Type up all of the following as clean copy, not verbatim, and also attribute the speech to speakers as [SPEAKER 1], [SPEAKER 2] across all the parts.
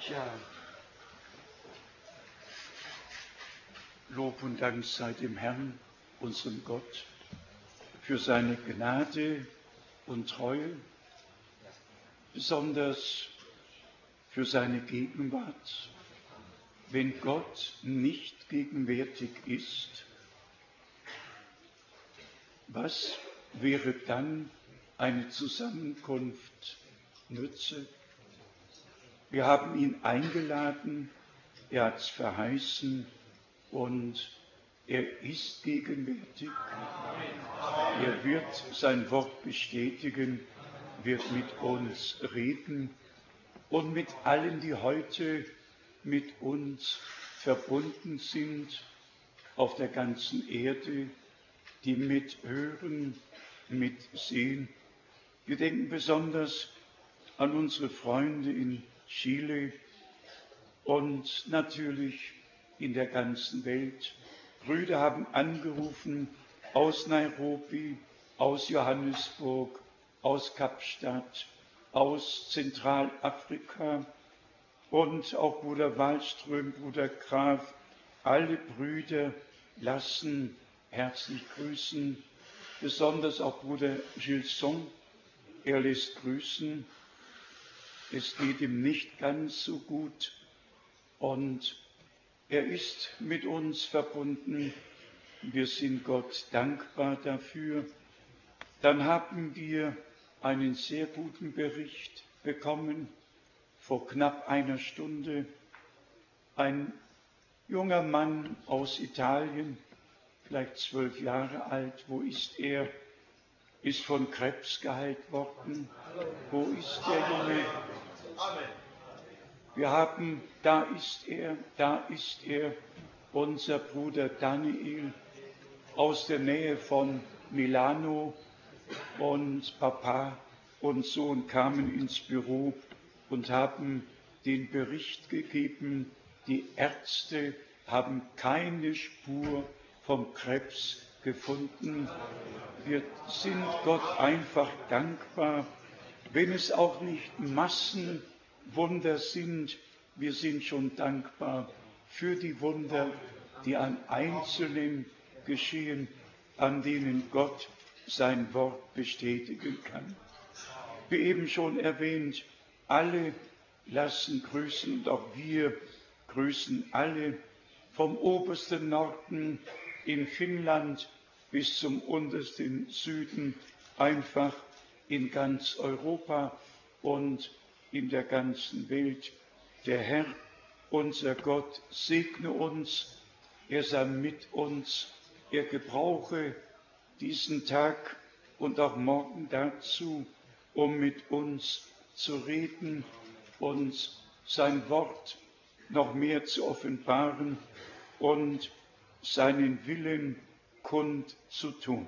[SPEAKER 1] Ja, Lob und Dank sei dem Herrn, unserem Gott, für seine Gnade und Treue, besonders für seine Gegenwart. Wenn Gott nicht gegenwärtig ist, was wäre dann eine Zusammenkunft nütze? Wir haben ihn eingeladen, er hat es verheißen und er ist gegenwärtig. Er wird sein Wort bestätigen, wird mit uns reden und mit allen, die heute mit uns verbunden sind auf der ganzen Erde, die mithören, mitsehen. Wir denken besonders an unsere Freunde in Chile und natürlich in der ganzen Welt. Brüder haben angerufen aus Nairobi, aus Johannesburg, aus Kapstadt, aus Zentralafrika und auch Bruder Wallström, Bruder Graf, alle Brüder lassen herzlich grüßen, besonders auch Bruder Gilson, er lässt grüßen. Es geht ihm nicht ganz so gut und er ist mit uns verbunden. Wir sind Gott dankbar dafür. Dann haben wir einen sehr guten Bericht bekommen vor knapp einer Stunde. Ein junger Mann aus Italien, vielleicht 12 Jahre alt, wo ist er? Ist von Krebs geheilt worden. Wo ist der Junge? Wir haben, da ist er, unser Bruder Daniel aus der Nähe von Milano, und Papa und Sohn kamen ins Büro und haben den Bericht gegeben, die Ärzte haben keine Spur vom Krebs gefunden. Wir sind Gott einfach dankbar, wenn es auch nicht Massenwunder sind. Wir sind schon dankbar für die Wunder, die an Einzelnen geschehen, an denen Gott sein Wort bestätigen kann. Wie eben schon erwähnt, alle lassen grüßen und auch wir grüßen alle vom obersten Norden in Finnland bis zum untersten Süden, einfach in ganz Europa und in der ganzen Welt. Der Herr, unser Gott, segne uns, er sei mit uns, er gebrauche diesen Tag und auch morgen dazu, um mit uns zu reden, uns sein Wort noch mehr zu offenbaren und seinen Willen kundzutun.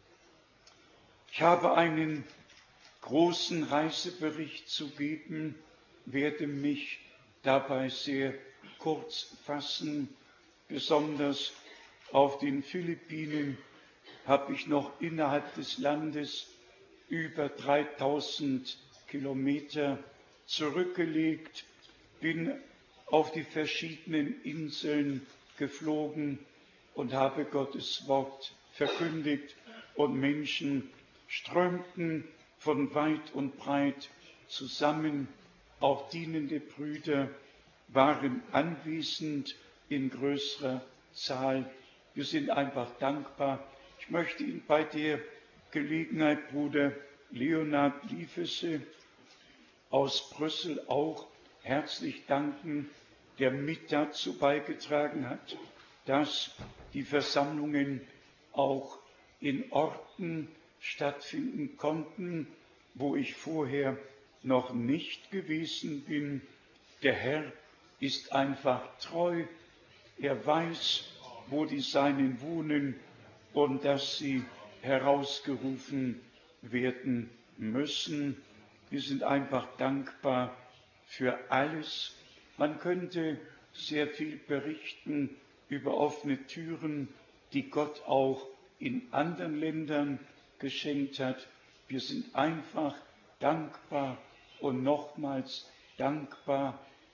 [SPEAKER 1] Ich habe einen großen Reisebericht zu geben, werde mich dabei sehr kurz fassen. Besonders auf den Philippinen habe ich noch innerhalb des Landes über 3000 Kilometer zurückgelegt, bin auf die verschiedenen Inseln geflogen und habe Gottes Wort verkündigt und Menschen strömten von weit und breit zusammen. Auch dienende Brüder waren anwesend in größerer Zahl. Wir sind einfach dankbar. Ich möchte Ihnen bei der Gelegenheit Bruder Leonhard Liefese aus Brüssel auch herzlich danken, der mit dazu beigetragen hat, dass die Versammlungen auch in Orten stattfinden konnten, wo ich vorher noch nicht gewesen bin. Der Herr ist einfach treu. Er weiß, wo die Seinen wohnen und dass sie herausgerufen werden müssen. Wir sind einfach dankbar für alles. Man könnte sehr viel berichten über offene Türen, die Gott auch in anderen Ländern geschenkt hat. Wir sind einfach dankbar und nochmals dankbar,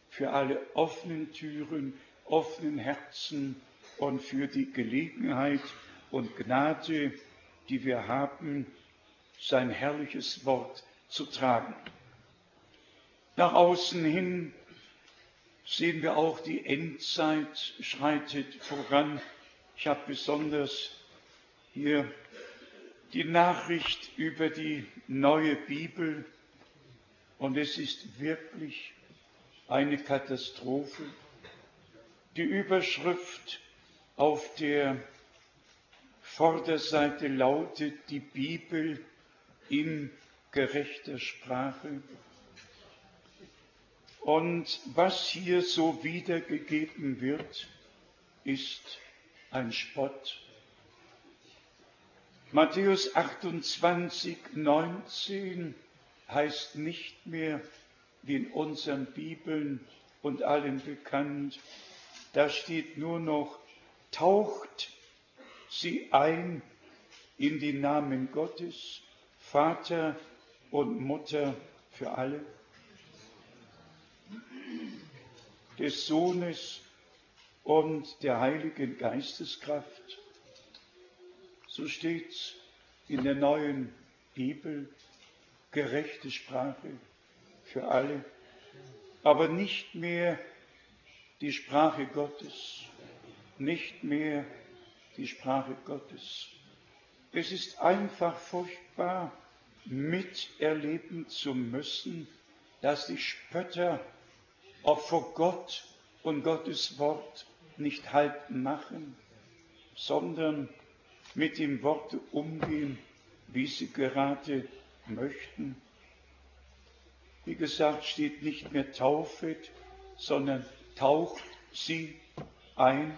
[SPEAKER 1] für alle offenen Türen, offenen Herzen und für die Gelegenheit und Gnade, die wir haben, sein herrliches Wort zu tragen. Nach außen hin sehen wir auch, die Endzeit schreitet voran. Ich habe besonders hier die Nachricht über die neue Bibel und es ist wirklich eine Katastrophe. Die Überschrift auf der Vorderseite lautet: Die Bibel in gerechter Sprache. Und was hier so wiedergegeben wird, ist ein Spott. Matthäus 28, 19 heißt nicht mehr, wie in unseren Bibeln und allen bekannt, da steht nur noch: Taucht sie ein in die Namen Gottes, Vater und Mutter für alle, des Sohnes und der Heiligen Geisteskraft. So steht's in der neuen Bibel, gerechte Sprache für alle, aber nicht mehr die Sprache Gottes, nicht mehr die Sprache Gottes. Es ist einfach furchtbar, miterleben zu müssen, dass die Spötter auch vor Gott und Gottes Wort nicht Halt machen, sondern mit dem Worte umgehen, wie sie gerade möchten. Wie gesagt, steht nicht mehr taufet, sondern taucht sie ein.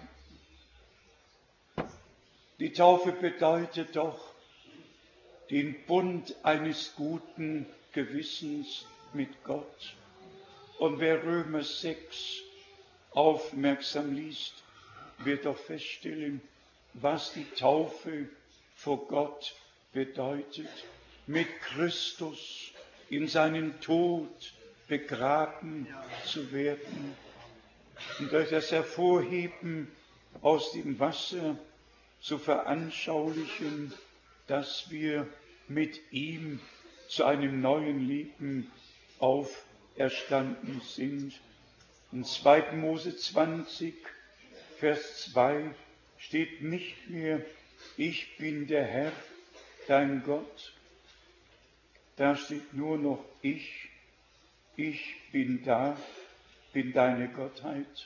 [SPEAKER 1] Die Taufe bedeutet doch den Bund eines guten Gewissens mit Gott. Und wer Römer 6 aufmerksam liest, wird doch feststellen, was die Taufe vor Gott bedeutet. Mit Christus in seinen Tod begraben zu werden. Und durch das Hervorheben aus dem Wasser zu veranschaulichen, dass wir mit ihm zu einem neuen Leben auferstanden sind. In 2. Mose 20, Vers 2 steht nicht mehr: Ich bin der Herr, dein Gott. Da steht nur noch: Ich bin da, bin deine Gottheit.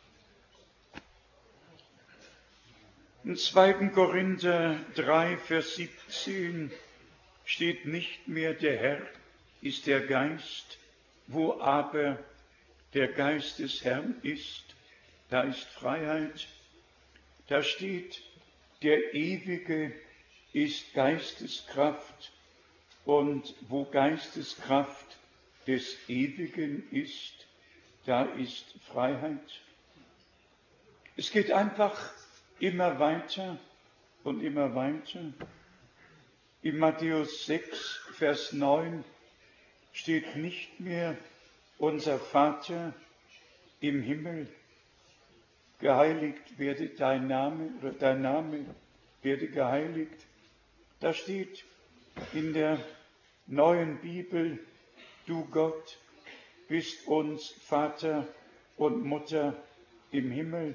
[SPEAKER 1] In 2. Korinther 3, Vers 17 steht nicht mehr: Der Herr ist der Geist, wo aber der Geist des Herrn ist, da ist Freiheit. Da steht: Der Ewige ist Geisteskraft, und wo Geisteskraft des Ewigen ist, da ist Freiheit. Es geht einfach immer weiter und immer weiter. In Matthäus 6, Vers 9 steht nicht mehr: Unser Vater im Himmel, geheiligt werde dein Name, oder dein Name werde geheiligt. Da steht in der neuen Bibel: Du Gott bist uns Vater und Mutter im Himmel.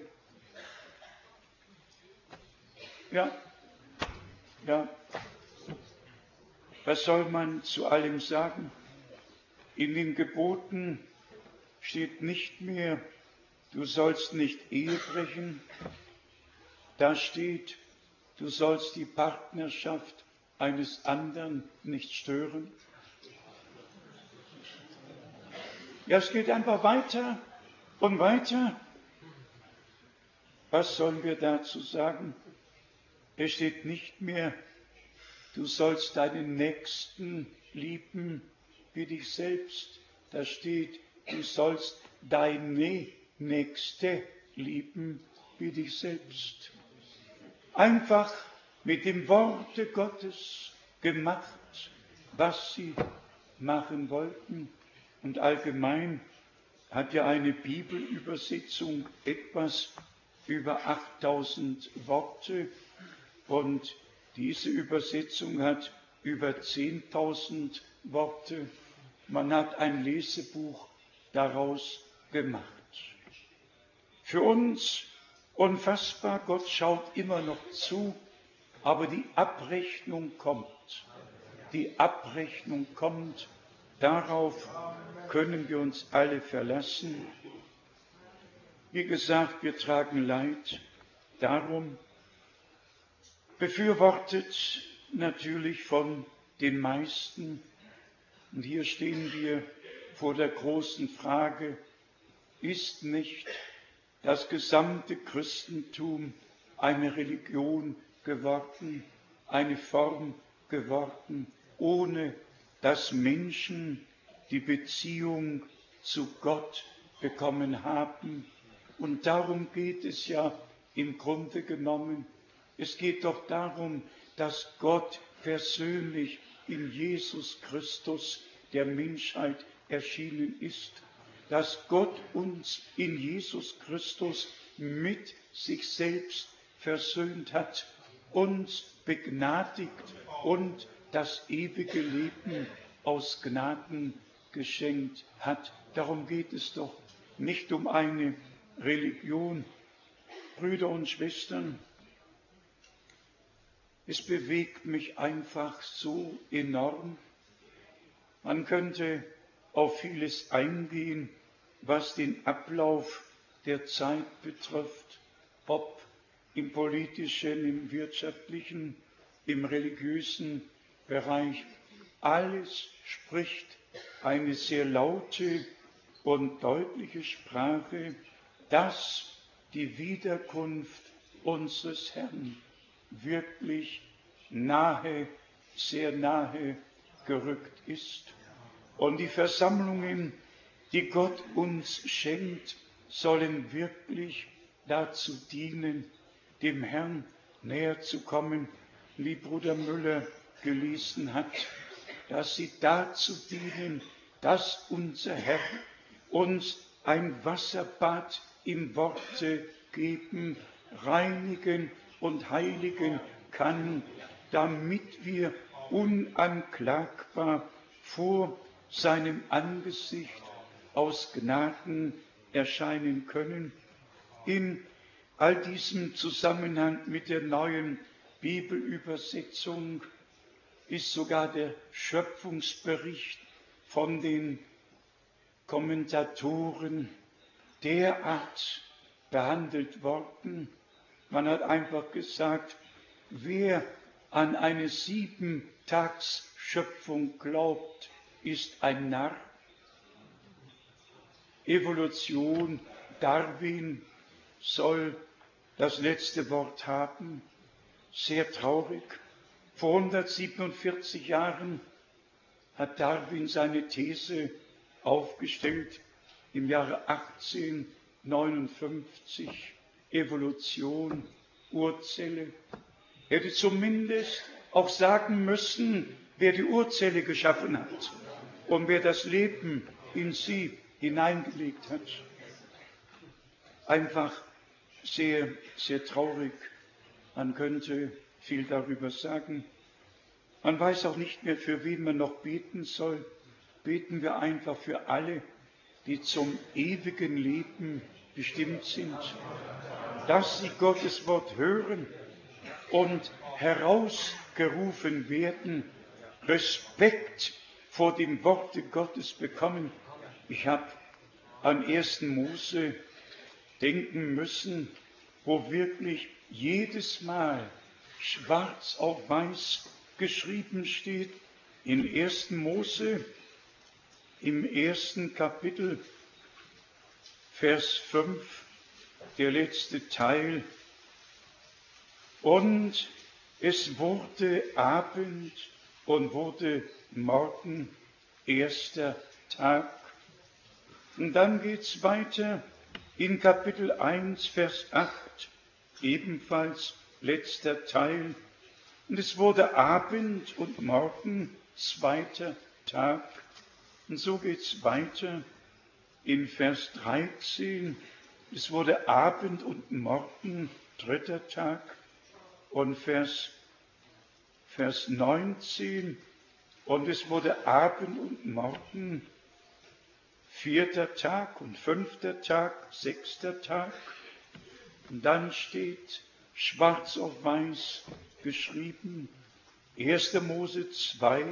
[SPEAKER 1] Ja. Was soll man zu allem sagen? In den Geboten steht nicht mehr: Du sollst nicht Ehe brechen. Da steht: Du sollst die Partnerschaft eines anderen nicht stören. Ja, es geht einfach weiter und weiter. Was sollen wir dazu sagen? Es steht nicht mehr: Du sollst deinen Nächsten lieben wie dich selbst. Da steht: Du sollst deine Nächste lieben wie dich selbst. Einfach mit dem Worte Gottes gemacht, was sie machen wollten. Und allgemein hat ja eine Bibelübersetzung etwas über 8000 Worte und diese Übersetzung hat über 10.000 Worte. Man hat ein Lesebuch daraus gemacht. Für uns unfassbar, Gott schaut immer noch zu, aber die Abrechnung kommt. Die Abrechnung kommt, darauf können wir uns alle verlassen. Wie gesagt, wir tragen Leid, darum befürwortet natürlich von den meisten. Und hier stehen wir vor der großen Frage, ist nicht das gesamte Christentum eine Religion geworden, eine Form geworden, ohne dass Menschen die Beziehung zu Gott bekommen haben? Und darum geht es ja im Grunde genommen. Es geht doch darum, dass Gott persönlich in Jesus Christus der Menschheit erschienen ist, dass Gott uns in Jesus Christus mit sich selbst versöhnt hat, uns begnadigt und das ewige Leben aus Gnaden geschenkt hat. Darum geht es doch, nicht um eine Religion. Brüder und Schwestern, es bewegt mich einfach so enorm. Man könnte auf vieles eingehen, was den Ablauf der Zeit betrifft, ob im politischen, im wirtschaftlichen, im religiösen Bereich. Alles spricht eine sehr laute und deutliche Sprache, dass die Wiederkunft unseres Herrn wirklich nahe, sehr nahe gerückt ist. Und die Versammlungen, die Gott uns schenkt, sollen wirklich dazu dienen, dem Herrn näher zu kommen, wie Bruder Müller gelesen hat, dass sie dazu dienen, dass unser Herr uns ein Wasserbad im Worte geben, reinigen und heiligen kann, damit wir unanklagbar vor seinem Angesicht aus Gnaden erscheinen können. In all diesem Zusammenhang mit der neuen Bibelübersetzung ist sogar der Schöpfungsbericht von den Kommentatoren derart behandelt worden. Man hat einfach gesagt, wer an eine 7-Tags-Schöpfung glaubt, ist ein Narr. Evolution, Darwin soll das letzte Wort haben. Sehr traurig. Vor 147 Jahren hat Darwin seine These aufgestellt, im Jahre 1859, Evolution, Urzelle. Er hätte zumindest auch sagen müssen, wer die Urzelle geschaffen hat und wer das Leben in sie hineingelegt hat. Einfach sehr, sehr traurig. Man könnte viel darüber sagen. Man weiß auch nicht mehr, für wen man noch beten soll. Beten wir einfach für alle, die zum ewigen Leben bestimmt sind, dass sie Gottes Wort hören und herausgerufen werden, Respekt vor dem Worte Gottes bekommen. Ich habe an 1. Mose denken müssen, wo wirklich jedes Mal schwarz auf weiß geschrieben steht, in 1. Mose, im 1. Kapitel, Vers 5, der letzte Teil. Und es wurde Abend und wurde Morgen, 1. Tag. Und dann geht's weiter in Kapitel 1, Vers 8, ebenfalls letzter Teil. Und es wurde Abend und Morgen, 2. Tag. Und so geht's weiter. in Vers 13, es wurde Abend und Morgen, 3. Tag, und Vers 19, und es wurde Abend und Morgen, 4. Tag und 5. Tag, 6. Tag. Und dann steht schwarz auf weiß geschrieben, 1. Mose 2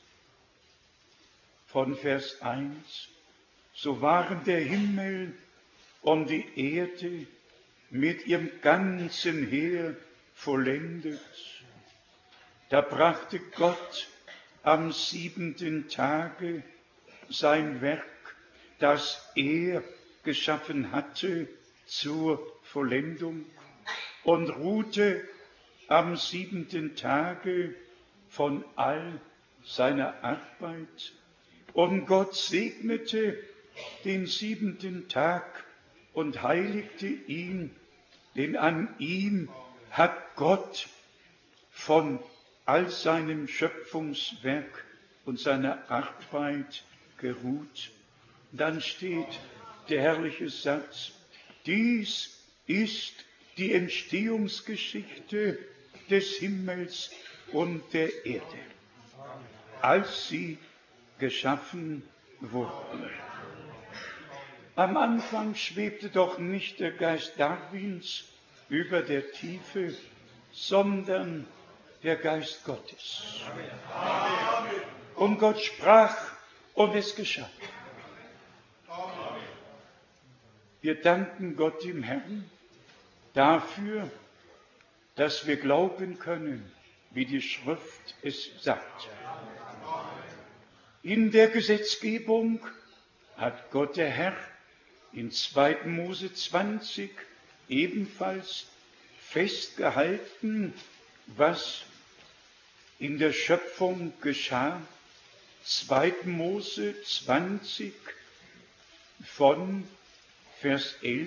[SPEAKER 1] von Vers 1, so waren der Himmel und die Erde mit ihrem ganzen Heer vollendet. Da brachte Gott am 7. Tage sein Werk, das er geschaffen hatte, zur Vollendung und ruhte am 7. Tage von all seiner Arbeit. Und Gott segnete den 7. Tag und heiligte ihn, denn an ihm hat Gott von all seinem Schöpfungswerk und seiner Arbeit geruht. Dann steht der herrliche Satz, dies ist die Entstehungsgeschichte des Himmels und der Erde, als sie geschaffen wurden. Am Anfang schwebte doch nicht der Geist Darwins über der Tiefe, sondern der Geist Gottes. Und Gott sprach und es geschah. Wir danken Gott im Herrn dafür, dass wir glauben können, wie die Schrift es sagt. In der Gesetzgebung hat Gott der Herr in 2. Mose 20 ebenfalls festgehalten, was in der Schöpfung geschah. 2. Mose 20 von Vers 11.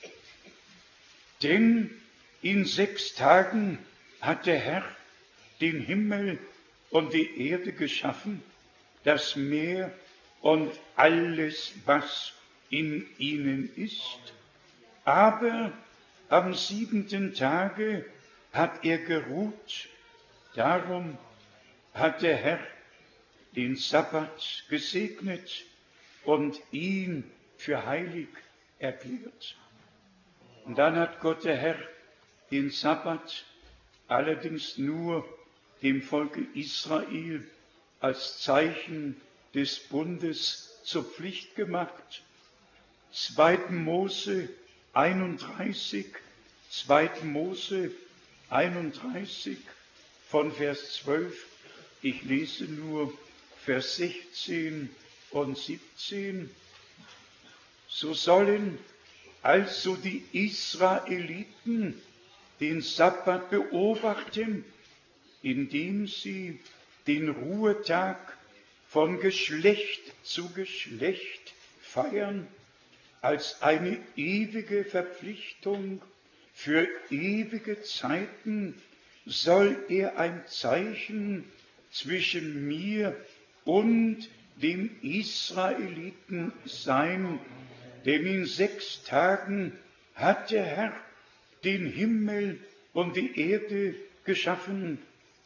[SPEAKER 1] Denn in 6 Tagen hat der Herr den Himmel und die Erde geschaffen, das Meer und alles, was in ihnen ist. Aber am 7. Tage hat er geruht. Darum hat der Herr den Sabbat gesegnet und ihn für heilig erklärt. Und dann hat Gott der Herr den Sabbat allerdings nur dem Volke Israel als Zeichen des Bundes zur Pflicht gemacht. 2. Mose 31, 2. Mose 31 von Vers 12. Ich lese nur Vers 16 und 17. So sollen also die Israeliten den Sabbat beobachten, indem sie den Ruhetag von Geschlecht zu Geschlecht feiern, als eine ewige Verpflichtung für ewige Zeiten soll er ein Zeichen zwischen mir und den Israeliten sein, denn in 6 Tagen hat der Herr den Himmel und die Erde geschaffen,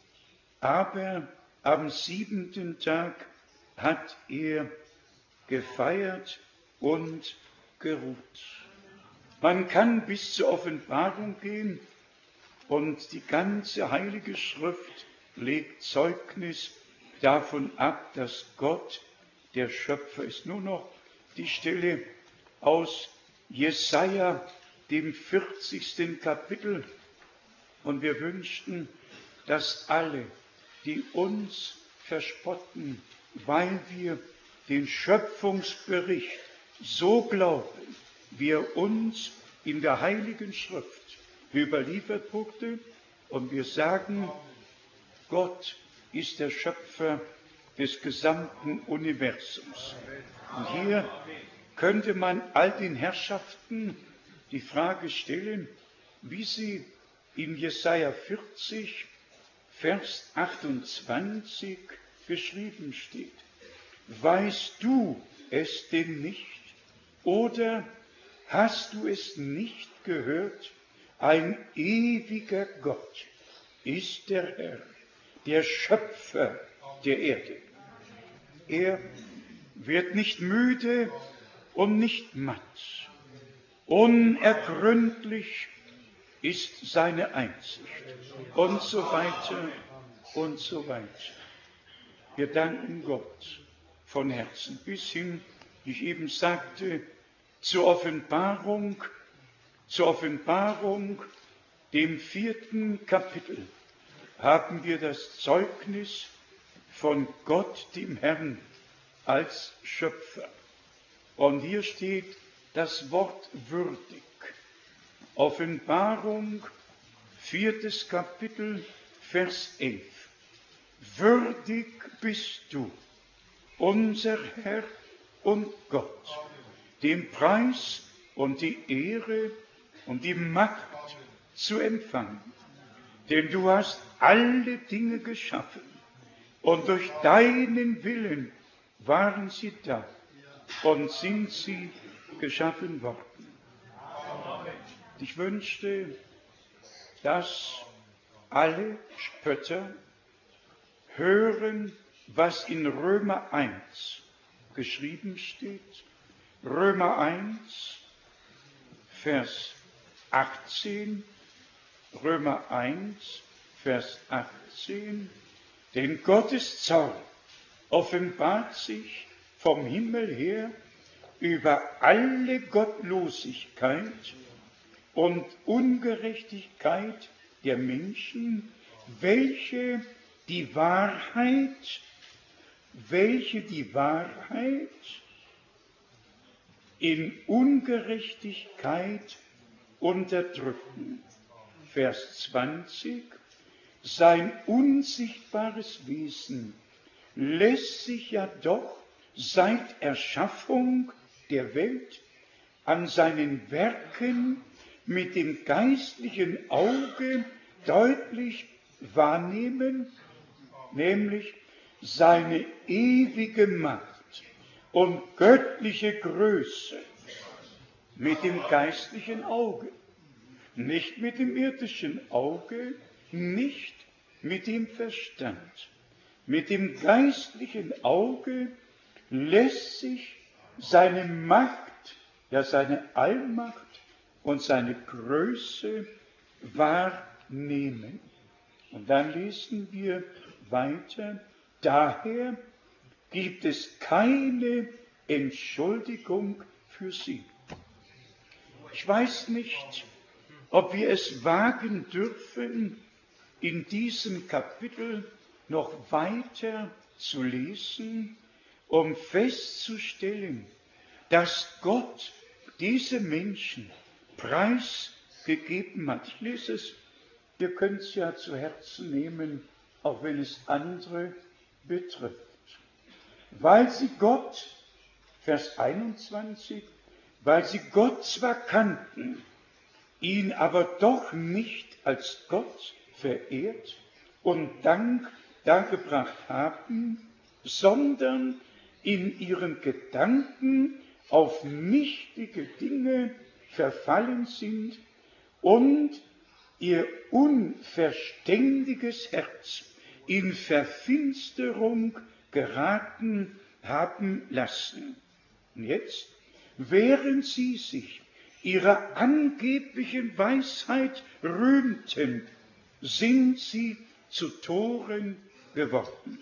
[SPEAKER 1] aber am 7. Tag hat er gefeiert und geruht. Man kann bis zur Offenbarung gehen und die ganze Heilige Schrift legt Zeugnis davon ab, dass Gott der Schöpfer ist. Nur noch die Stelle aus Jesaja, dem 40. Kapitel. Und wir wünschten, dass alle, die uns verspotten, weil wir den Schöpfungsbericht so glauben, wie er uns in der Heiligen Schrift überliefert wurde, und wir sagen, Gott ist der Schöpfer des gesamten Universums. Und hier könnte man all den Herrschaften die Frage stellen, wie sie in Jesaja 40, Vers 28 geschrieben steht. Weißt du es denn nicht? Oder hast du es nicht gehört? Ein ewiger Gott ist der Herr, der Schöpfer der Erde. Er wird nicht müde und nicht matt. Unergründlich ist seine Einsicht. Und so weiter und so weiter. Wir danken Gott von Herzen bis hin, wie ich eben sagte, zur Offenbarung, dem 4. Kapitel, haben wir das Zeugnis von Gott, dem Herrn, als Schöpfer. Und hier steht das Wort würdig. Offenbarung, 4. Kapitel, Vers 11. Würdig bist du, unser Herr und Gott, den Preis und die Ehre und die Macht zu empfangen. Denn du hast alle Dinge geschaffen und durch deinen Willen waren sie da und sind sie geschaffen worden. Ich wünschte, dass alle Spötter hören, was in Römer 1 geschrieben steht. Römer 1, Vers 18. Römer 1, Vers 18. Denn Gottes Zorn offenbart sich vom Himmel her über alle Gottlosigkeit und Ungerechtigkeit der Menschen, welche die Wahrheit in Ungerechtigkeit unterdrücken. Vers 20. Sein unsichtbares Wesen lässt sich ja doch seit Erschaffung der Welt an seinen Werken mit dem geistlichen Auge deutlich wahrnehmen, nämlich seine ewige Macht und göttliche Größe mit dem geistlichen Auge, nicht mit dem irdischen Auge, nicht mit dem Verstand. Mit dem geistlichen Auge lässt sich seine Macht, ja seine Allmacht und seine Größe wahrnehmen. Und dann lesen wir weiter, daher gibt es keine Entschuldigung für sie. Ich weiß nicht, ob wir es wagen dürfen, in diesem Kapitel noch weiter zu lesen, um festzustellen, dass Gott diese Menschen preisgegeben hat. Ich lese es, ihr könnt es ja zu Herzen nehmen, auch wenn es andere betrifft. Weil sie Gott, Vers 21, weil sie Gott zwar kannten, ihn aber doch nicht als Gott verehrt und Dank dargebracht haben, sondern in ihren Gedanken auf nichtige Dinge verfallen sind und ihr unverständiges Herz in Verfinsterung geraten haben lassen. Und jetzt, während sie sich ihrer angeblichen Weisheit rühmten, sind sie zu Toren geworden.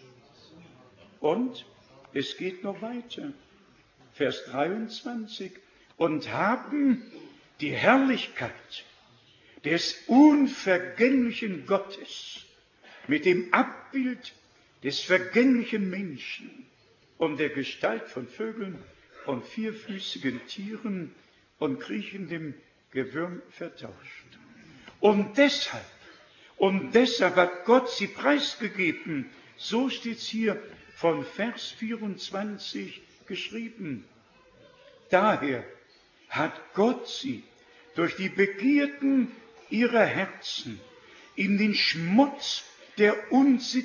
[SPEAKER 1] Und es geht noch weiter. Vers 23. Und haben die Herrlichkeit des unvergänglichen Gottes mit dem Abbild des vergänglichen Menschen und der Gestalt von Vögeln und vierfüßigen Tieren und kriechendem Gewürm vertauscht. Und deshalb hat Gott sie preisgegeben. So steht es hier von Vers 24 geschrieben. Daher hat Gott sie durch die Begierden ihrer Herzen in den Schmutz der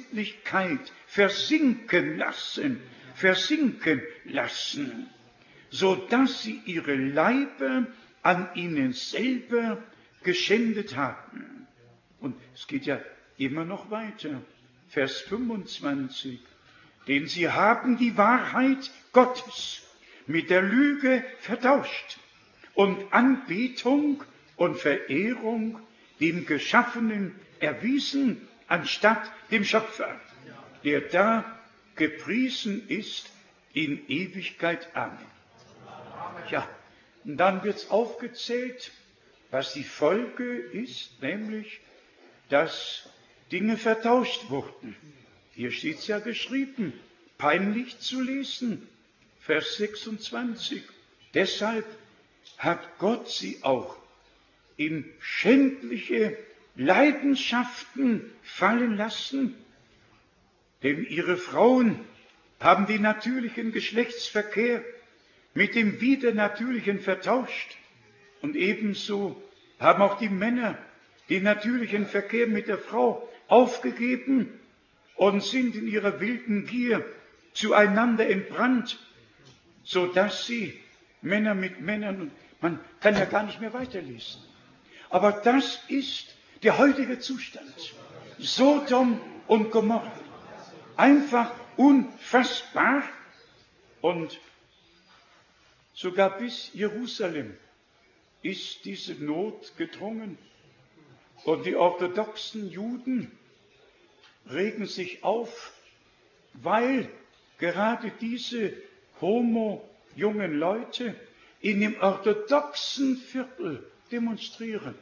[SPEAKER 1] Unsittlichkeit versinken lassen, so dass sie ihre Leiber an ihnen selber geschändet haben. Und es geht ja immer noch weiter. Vers 25. Denn sie haben die Wahrheit Gottes mit der Lüge vertauscht und Anbetung und Verehrung dem Geschaffenen erwiesen, anstatt dem Schöpfer, der da gepriesen ist in Ewigkeit. Amen. Ja, und dann wird aufgezählt, was die Folge ist, nämlich, dass Dinge vertauscht wurden. Hier steht es ja geschrieben, peinlich zu lesen, Vers 26. Deshalb hat Gott sie auch in schändliche Leidenschaften fallen lassen, denn ihre Frauen haben den natürlichen Geschlechtsverkehr mit dem Widernatürlichen vertauscht und ebenso haben auch die Männer den natürlichen Verkehr mit der Frau aufgegeben und sind in ihrer wilden Gier zueinander entbrannt, so dass sie Männer mit Männern, und man kann ja gar nicht mehr weiterlesen. Aber das ist der heutige Zustand. Sodom und Gomorra. Einfach unfassbar. Und sogar bis Jerusalem ist diese Not gedrungen. Und die orthodoxen Juden regen sich auf, weil gerade diese jungen Leute in dem orthodoxen Viertel demonstrieren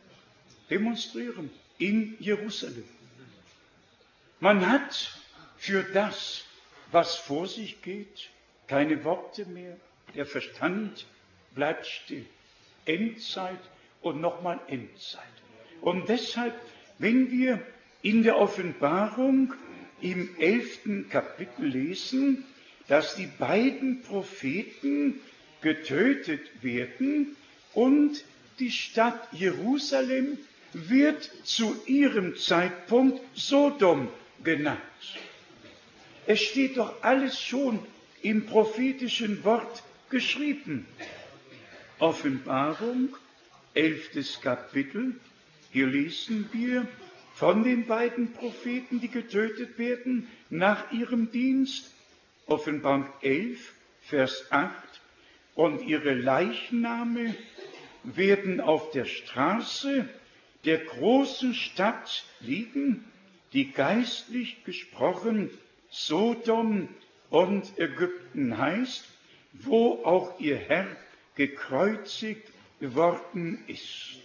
[SPEAKER 1] in Jerusalem. Man hat für das, was vor sich geht, keine Worte mehr. Der Verstand bleibt still. Endzeit und nochmal Endzeit. Und deshalb, wenn wir in der Offenbarung im 11. Kapitel lesen, dass die beiden Propheten getötet werden und die Stadt Jerusalem wird zu ihrem Zeitpunkt Sodom genannt. Es steht doch alles schon im prophetischen Wort geschrieben. Offenbarung, 11. Kapitel. Hier lesen wir von den beiden Propheten, die getötet werden nach ihrem Dienst. Offenbarung 11, Vers 8. Und ihre Leichname werden auf der Straße der großen Stadt liegen, die geistlich gesprochen Sodom und Ägypten heißt, wo auch ihr Herr gekreuzigt worden ist.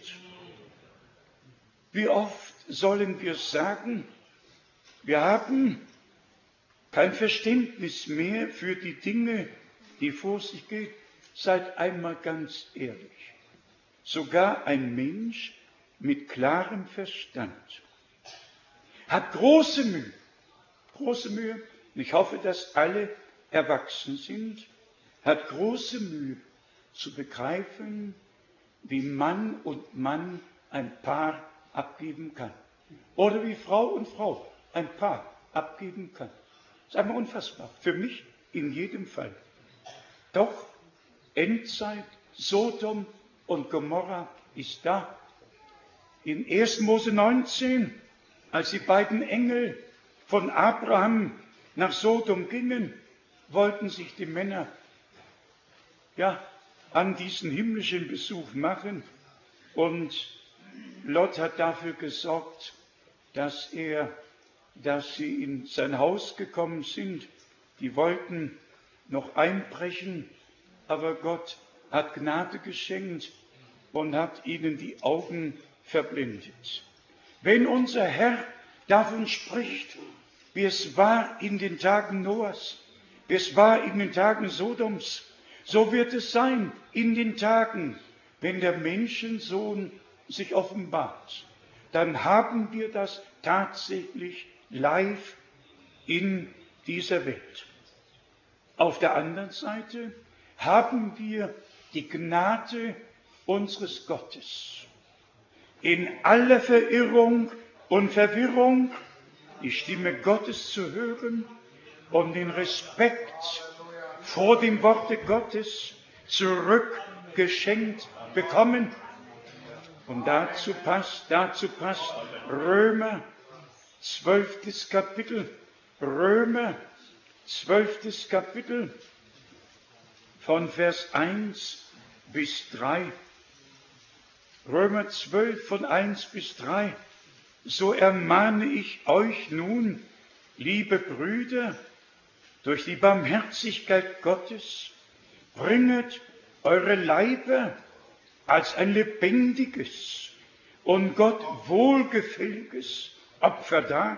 [SPEAKER 1] Wie oft sollen wir sagen, wir haben kein Verständnis mehr für die Dinge, die vor sich gehen. Seid einmal ganz ehrlich. Sogar ein Mensch mit klarem Verstand hat große Mühe, und ich hoffe, dass alle erwachsen sind, hat große Mühe zu begreifen, wie Mann und Mann ein Paar abgeben kann. Oder wie Frau und Frau ein Paar abgeben kann. Das ist einfach unfassbar. Für mich in jedem Fall. Doch Endzeit, Sodom und Gomorra ist da. In 1. Mose 19, als die beiden Engel von Abraham nach Sodom gingen, wollten sich die Männer an diesen himmlischen Besuch machen. Und Lot hat dafür gesorgt, dass sie in sein Haus gekommen sind. Die wollten noch einbrechen, aber Gott hat Gnade geschenkt und hat ihnen die Augen verblendet. Wenn unser Herr davon spricht, wie es war in den Tagen Noahs, wie es war in den Tagen Sodoms, so wird es sein in den Tagen, wenn der Menschensohn sich offenbart. Dann haben wir das tatsächlich live in dieser Welt. Auf der anderen Seite haben wir die Gnade unseres Gottes. In aller Verirrung und Verwirrung die Stimme Gottes zu hören und den Respekt vor dem Worte Gottes zurückgeschenkt bekommen. Und dazu passt Römer 12. Kapitel, Römer 12. Kapitel von Vers 1 bis 3. Römer 12 von 1 bis 3. So ermahne ich euch nun, liebe Brüder, durch die Barmherzigkeit Gottes, bringet eure Leiber als ein lebendiges und Gott wohlgefälliges Opfer dar.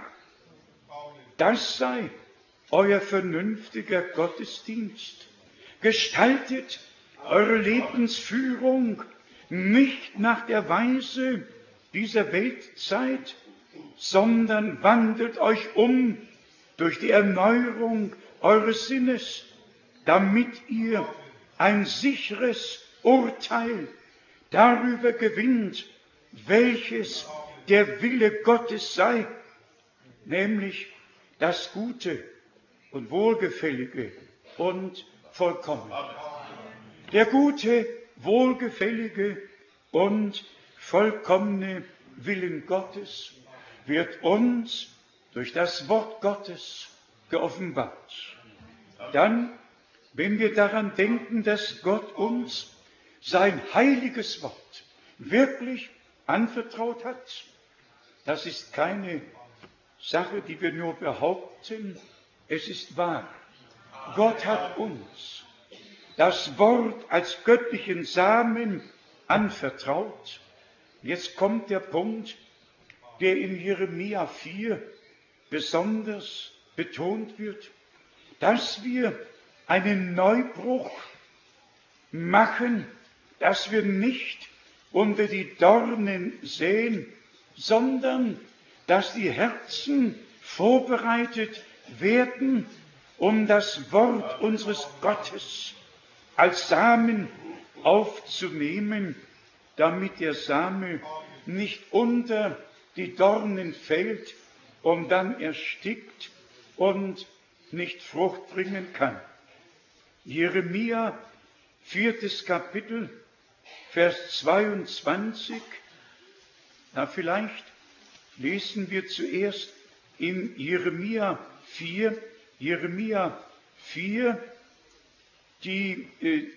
[SPEAKER 1] Das sei euer vernünftiger Gottesdienst. Gestaltet eure Lebensführung nicht nach der Weise dieser Weltzeit, sondern wandelt euch um durch die Erneuerung eures Sinnes, damit ihr ein sicheres Urteil darüber gewinnt, welches der Wille Gottes sei, nämlich das Gute und Wohlgefällige und Vollkommene. Der gute, wohlgefällige und vollkommene Willen Gottes wird uns durch das Wort Gottes geoffenbart. Dann, wenn wir daran denken, dass Gott uns sein heiliges Wort wirklich anvertraut hat, das ist keine Sache, die wir nur behaupten, es ist wahr. Gott hat uns das Wort als göttlichen Samen anvertraut. Jetzt kommt der Punkt, der in Jeremia 4 besonders betont wird, dass wir einen Neubruch machen, dass wir nicht unter die Dornen sehen, sondern dass die Herzen vorbereitet werden, um das Wort unseres Gottes als Samen aufzunehmen, damit der Same nicht unter die Dornen fällt und dann erstickt und nicht Frucht bringen kann. Jeremia 4. Kapitel, Vers 22, vielleicht lesen wir zuerst in Jeremia 4, die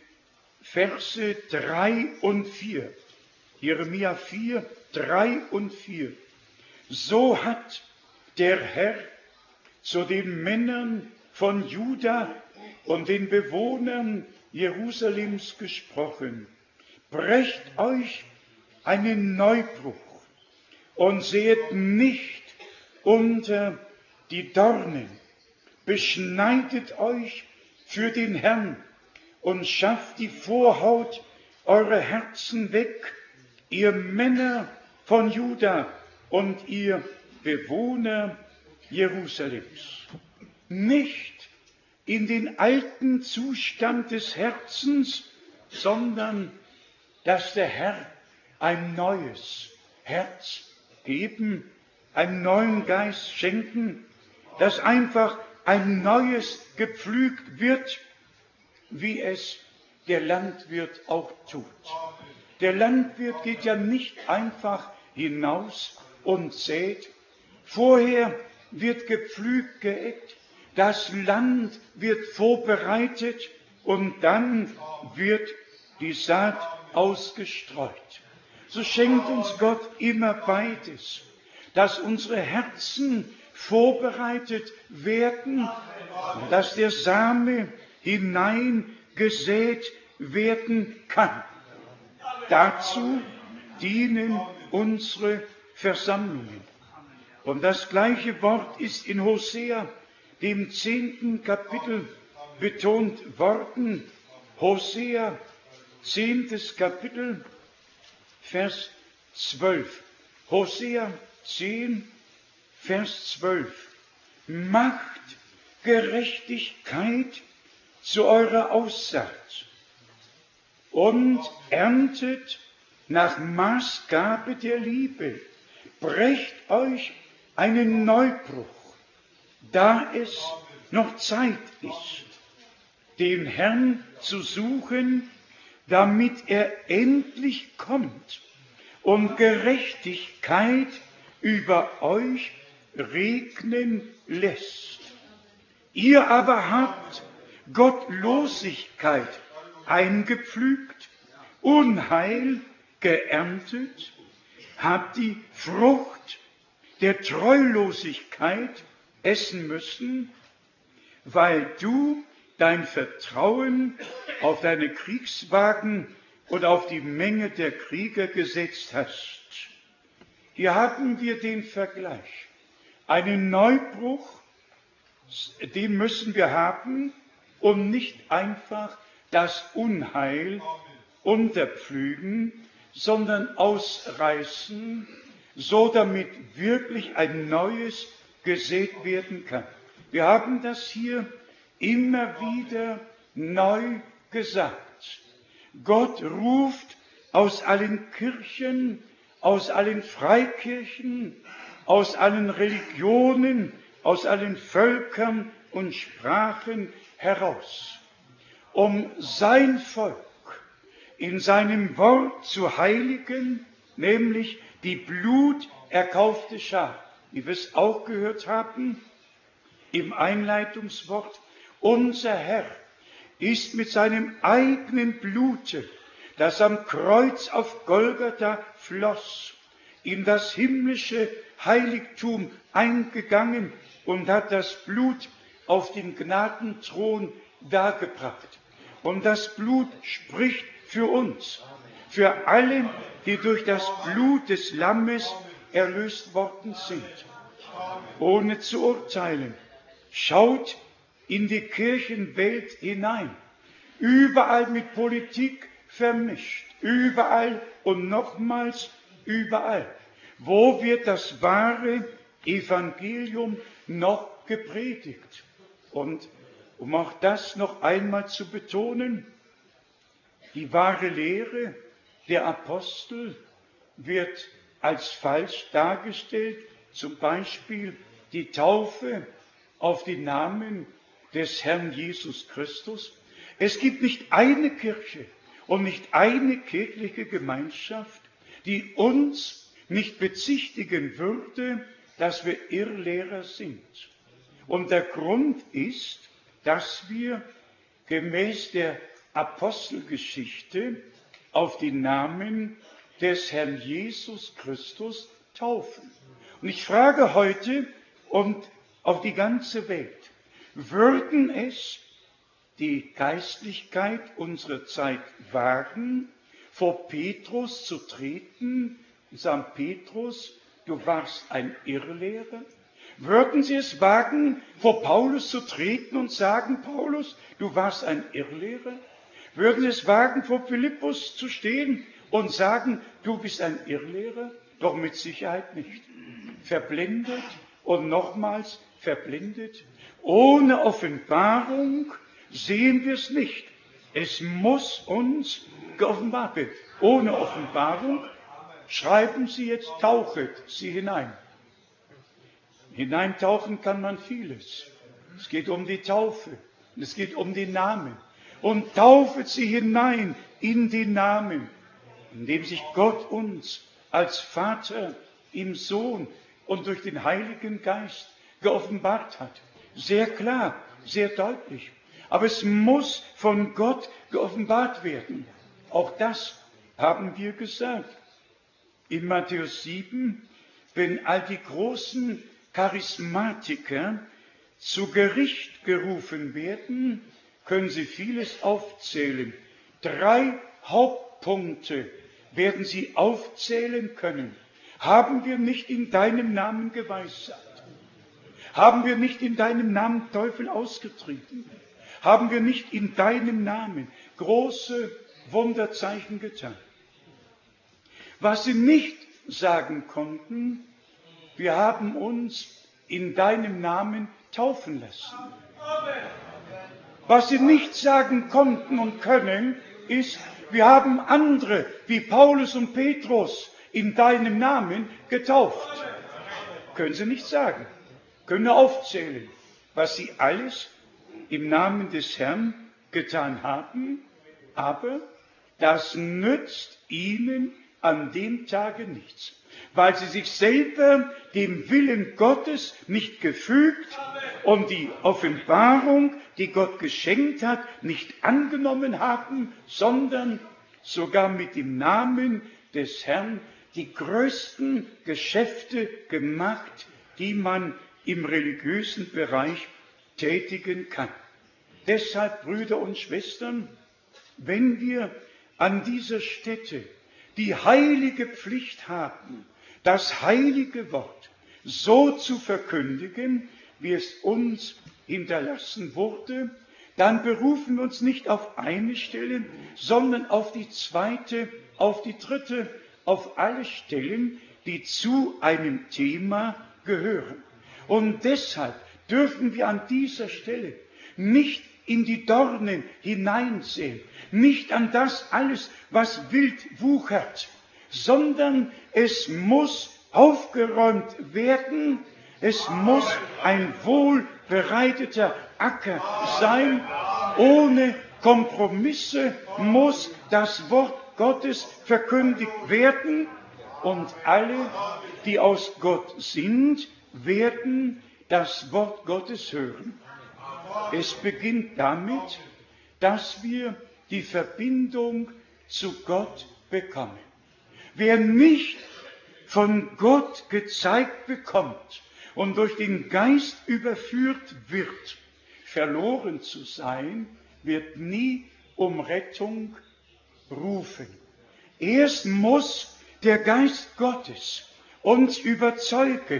[SPEAKER 1] Verse 3 und 4. Jeremia 4, 3 und 4. So hat der Herr zu den Männern von Juda und den Bewohnern Jerusalems gesprochen. Brecht euch einen Neubruch und sehet nicht unter die Dornen. Beschneidet euch für den Herrn und schafft die Vorhaut eurer Herzen weg, ihr Männer von Juda und ihr Bewohner Jerusalems. Nicht in den alten Zustand des Herzens, sondern dass der Herr ein neues Herz geben, einen neuen Geist schenken, dass einfach ein neues gepflügt wird, wie es der Landwirt auch tut. Der Landwirt geht ja nicht einfach hinaus und sät. Vorher wird gepflügt, geeckt, das Land wird vorbereitet und dann wird die Saat ausgestreut. So schenkt uns Gott immer beides, dass unsere Herzen vorbereitet werden, dass der Same hineingesät werden kann. Dazu dienen unsere Versammlungen. Und das gleiche Wort ist in Hosea, dem 10. Kapitel, betont worden. Hosea, 10. Kapitel, Vers 12. Hosea 10, Vers 12. Macht Gerechtigkeit zu eurer Aussaat und erntet nach Maßgabe der Liebe. Brecht euch einen Neubruch, da es noch Zeit ist. den Herrn zu suchen, damit er endlich kommt und Gerechtigkeit über euch regnen lässt. Ihr aber habt Gottlosigkeit eingepflügt, Unheil geerntet, habt die Frucht der Treulosigkeit essen müssen, weil du dein Vertrauen auf deine Kriegswagen und auf die Menge der Krieger gesetzt hast. Hier haben wir den Vergleich. Einen Neubruch, den müssen wir haben, um nicht einfach das Unheil unterpflügen, sondern ausreißen, so damit wirklich ein Neues gesät werden kann. Wir haben das hier immer wieder neu gesagt. Gott ruft aus allen Kirchen, aus allen Freikirchen, aus allen Religionen, aus allen Völkern und Sprachen heraus, um sein Volk in seinem Wort zu heiligen, nämlich die bluterkaufte Schar, wie wir es auch gehört haben im Einleitungswort. Unser Herr ist mit seinem eigenen Blute, das am Kreuz auf Golgatha floss, in das himmlische Heiligtum eingegangen und hat das Blut auf den Gnadenthron dargebracht. Und das Blut spricht für uns, für alle, die durch das Blut des Lammes erlöst worden sind. Ohne zu urteilen, schaut in die Kirchenwelt hinein, überall mit Politik vermischt, überall und nochmals überall. Wo wird das wahre Evangelium noch gepredigt? Und um auch das noch einmal zu betonen, die wahre Lehre der Apostel wird als falsch dargestellt, zum Beispiel die Taufe auf den Namen des Herrn Jesus Christus. Es gibt nicht eine Kirche und nicht eine kirchliche Gemeinschaft, die uns nicht bezichtigen würde, dass wir Irrlehrer sind. Und der Grund ist, dass wir gemäß der Apostelgeschichte auf den Namen des Herrn Jesus Christus taufen. Und ich frage heute und auf die ganze Welt, würden es die Geistlichkeit unserer Zeit wagen, vor Petrus zu treten und sagen, Petrus, du warst ein Irrlehrer? Würden sie es wagen, vor Paulus zu treten und sagen, Paulus, du warst ein Irrlehrer? Würden sie es wagen, vor Philippus zu stehen und sagen, du bist ein Irrlehrer? Doch mit Sicherheit nicht. Verblendet und nochmals verblendet. Ohne Offenbarung sehen wir es nicht. Es muss uns geoffenbart werden. Ohne Offenbarung schreiben Sie jetzt, tauchet Sie hinein. Hineintauchen kann man vieles. Es geht um die Taufe. Es geht um den Namen. Und taufet sie hinein in den Namen, indem sich Gott uns als Vater im Sohn und durch den Heiligen Geist geoffenbart hat. Sehr klar, sehr deutlich. Aber es muss von Gott geoffenbart werden. Auch das haben wir gesagt. In Matthäus 7, wenn all die großen Charismatiker zu Gericht gerufen werden, können sie vieles aufzählen. 3 Hauptpunkte werden sie aufzählen können. Haben wir nicht in deinem Namen geweissagt? Haben wir nicht in deinem Namen Teufel ausgetrieben? Haben wir nicht in deinem Namen große Wunderzeichen getan? Was sie nicht sagen konnten, wir haben uns in deinem Namen taufen lassen. Was sie nicht sagen konnten und können, ist, wir haben andere, wie Paulus und Petrus, in deinem Namen getauft. Können sie nicht sagen. Können nur aufzählen, was sie alles im Namen des Herrn getan haben, aber das nützt ihnen an dem Tage nichts, weil sie sich selber dem Willen Gottes nicht gefügt und die Offenbarung, die Gott geschenkt hat, nicht angenommen haben, sondern sogar mit dem Namen des Herrn die größten Geschäfte gemacht, die man im religiösen Bereich tätigen kann. Deshalb, Brüder und Schwestern, wenn wir an dieser Stätte die heilige Pflicht haben, das heilige Wort so zu verkündigen, wie es uns hinterlassen wurde, dann berufen wir uns nicht auf eine Stelle, sondern auf die zweite, auf die dritte, auf alle Stellen, die zu einem Thema gehören. Und deshalb dürfen wir an dieser Stelle nicht in die Dornen hineinsehen, nicht an das alles, was wild wuchert, sondern es muss aufgeräumt werden, es muss ein wohlbereiteter Acker sein, ohne Kompromisse muss das Wort Gottes verkündigt werden und alle, die aus Gott sind, werden das Wort Gottes hören. Es beginnt damit, dass wir die Verbindung zu Gott bekommen. Wer nicht von Gott gezeigt bekommt und durch den Geist überführt wird, verloren zu sein, wird nie um Rettung rufen. Erst muss der Geist Gottes uns überzeugen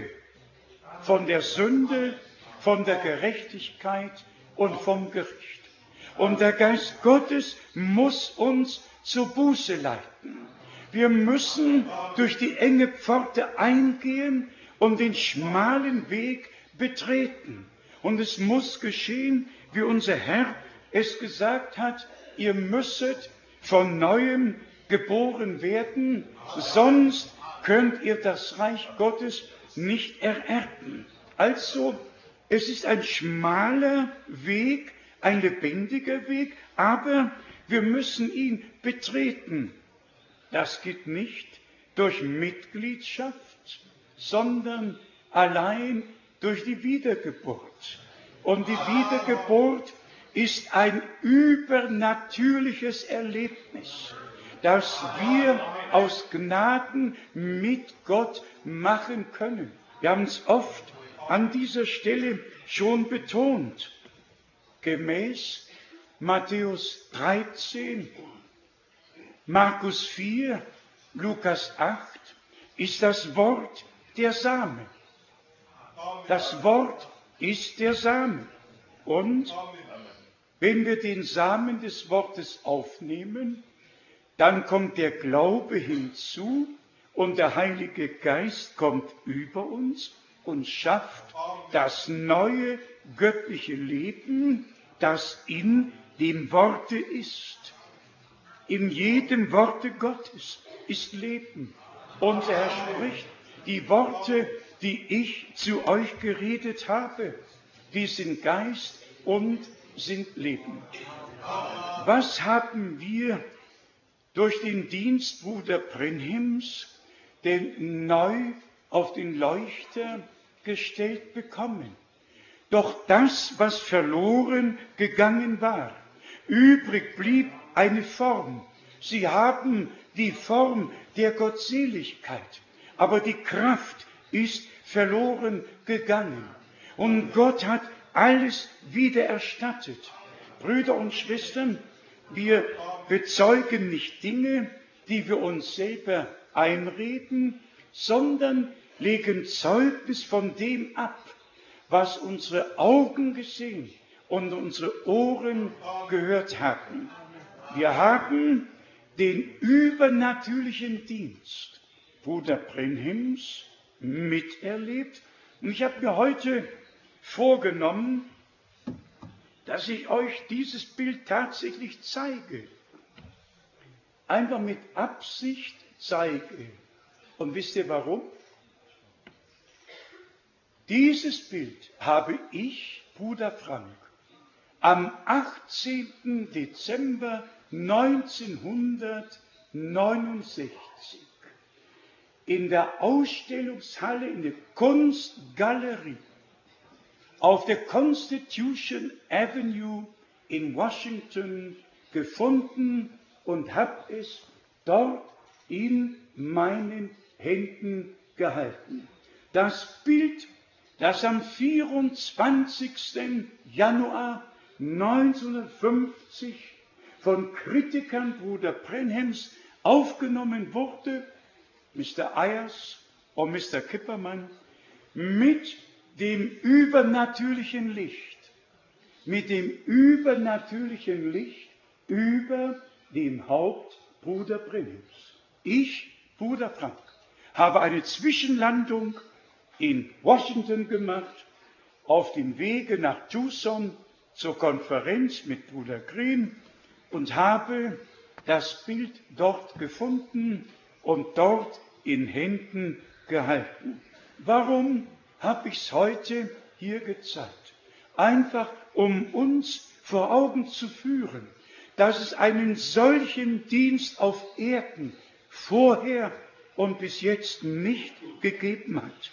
[SPEAKER 1] von der Sünde, von der Gerechtigkeit und vom Gericht. Und der Geist Gottes muss uns zur Buße leiten. Wir müssen durch die enge Pforte eingehen und den schmalen Weg betreten. Und es muss geschehen, wie unser Herr es gesagt hat, ihr müsstet von Neuem geboren werden, sonst könnt ihr das Reich Gottes nicht ererben. Also, es ist ein schmaler Weg, ein lebendiger Weg, aber wir müssen ihn betreten. Das geht nicht durch Mitgliedschaft, sondern allein durch die Wiedergeburt. Und die Wiedergeburt ist ein übernatürliches Erlebnis, das wir aus Gnaden mit Gott machen können. Wir haben es oft an dieser Stelle schon betont. Gemäß Matthäus 13, Markus 4, Lukas 8 ist das Wort der Same. Das Wort ist der Same. Und wenn wir den Samen des Wortes aufnehmen, dann kommt der Glaube hinzu und der Heilige Geist kommt über uns und schafft das neue göttliche Leben, das in dem Worte ist. In jedem Worte Gottes ist Leben. Und er spricht, die Worte, die ich zu euch geredet habe, die sind Geist und sind Leben. Was haben wir durch den Dienst Bruder Brenhims denn neu auf den Leuchter gestellt bekommen? Doch das, was verloren gegangen war, übrig blieb eine Form. Sie haben die Form der Gottseligkeit, aber die Kraft ist verloren gegangen. Und Gott hat alles wiedererstattet. Brüder und Schwestern, wir bezeugen nicht Dinge, die wir uns selber einreden, sondern legen Zeugnis von dem ab, was unsere Augen gesehen und unsere Ohren gehört haben. Wir haben den übernatürlichen Dienst Bruder Brenhims miterlebt. Und ich habe mir heute vorgenommen, dass ich euch dieses Bild tatsächlich zeige. Einfach mit Absicht zeige. Und wisst ihr warum? Dieses Bild habe ich, Bruder Frank, am 18. Dezember 1969 in der Ausstellungshalle in der Kunstgalerie auf der Constitution Avenue in Washington gefunden und habe es dort in meinen Händen gehalten. Das Bild, das am 24. Januar 1950 von Kritikern Bruder Brenhams aufgenommen wurde, Mr. Ayers und Mr. Kippermann, mit dem übernatürlichen Licht, über dem Haupt Bruder Brenhams. Ich, Bruder Frank, habe eine Zwischenlandung in Washington gemacht, auf dem Wege nach Tucson zur Konferenz mit Bruder Green und habe das Bild dort gefunden und dort in Händen gehalten. Warum habe ich es heute hier gezeigt? Einfach, um uns vor Augen zu führen, dass es einen solchen Dienst auf Erden vorher und bis jetzt nicht gegeben hat.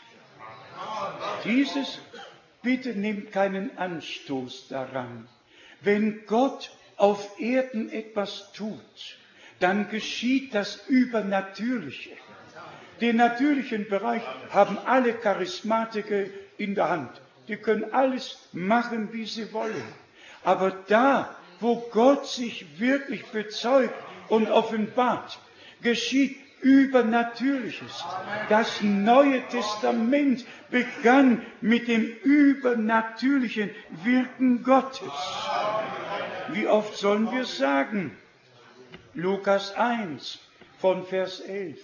[SPEAKER 1] Dieses, bitte nehmt keinen Anstoß daran. Wenn Gott auf Erden etwas tut, dann geschieht das Übernatürliche. Den natürlichen Bereich haben alle Charismatiker in der Hand. Die können alles machen, wie sie wollen. Aber da, wo Gott sich wirklich bezeugt und offenbart, geschieht Übernatürliches. Das Neue Testament begann mit dem übernatürlichen Wirken Gottes. Wie oft sollen wir sagen? Lukas 1 von Vers 11.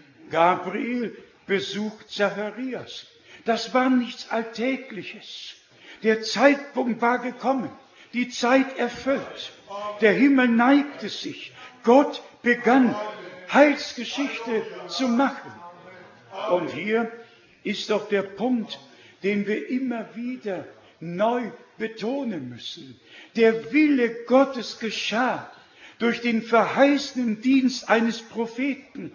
[SPEAKER 1] Gabriel besucht Zacharias. Das war nichts Alltägliches. Der Zeitpunkt war gekommen, die Zeit erfüllt. Der Himmel neigte sich. Gott begann, Heilsgeschichte zu machen. Und hier ist doch der Punkt, den wir immer wieder neu betonen müssen. Der Wille Gottes geschah durch den verheißenen Dienst eines Propheten.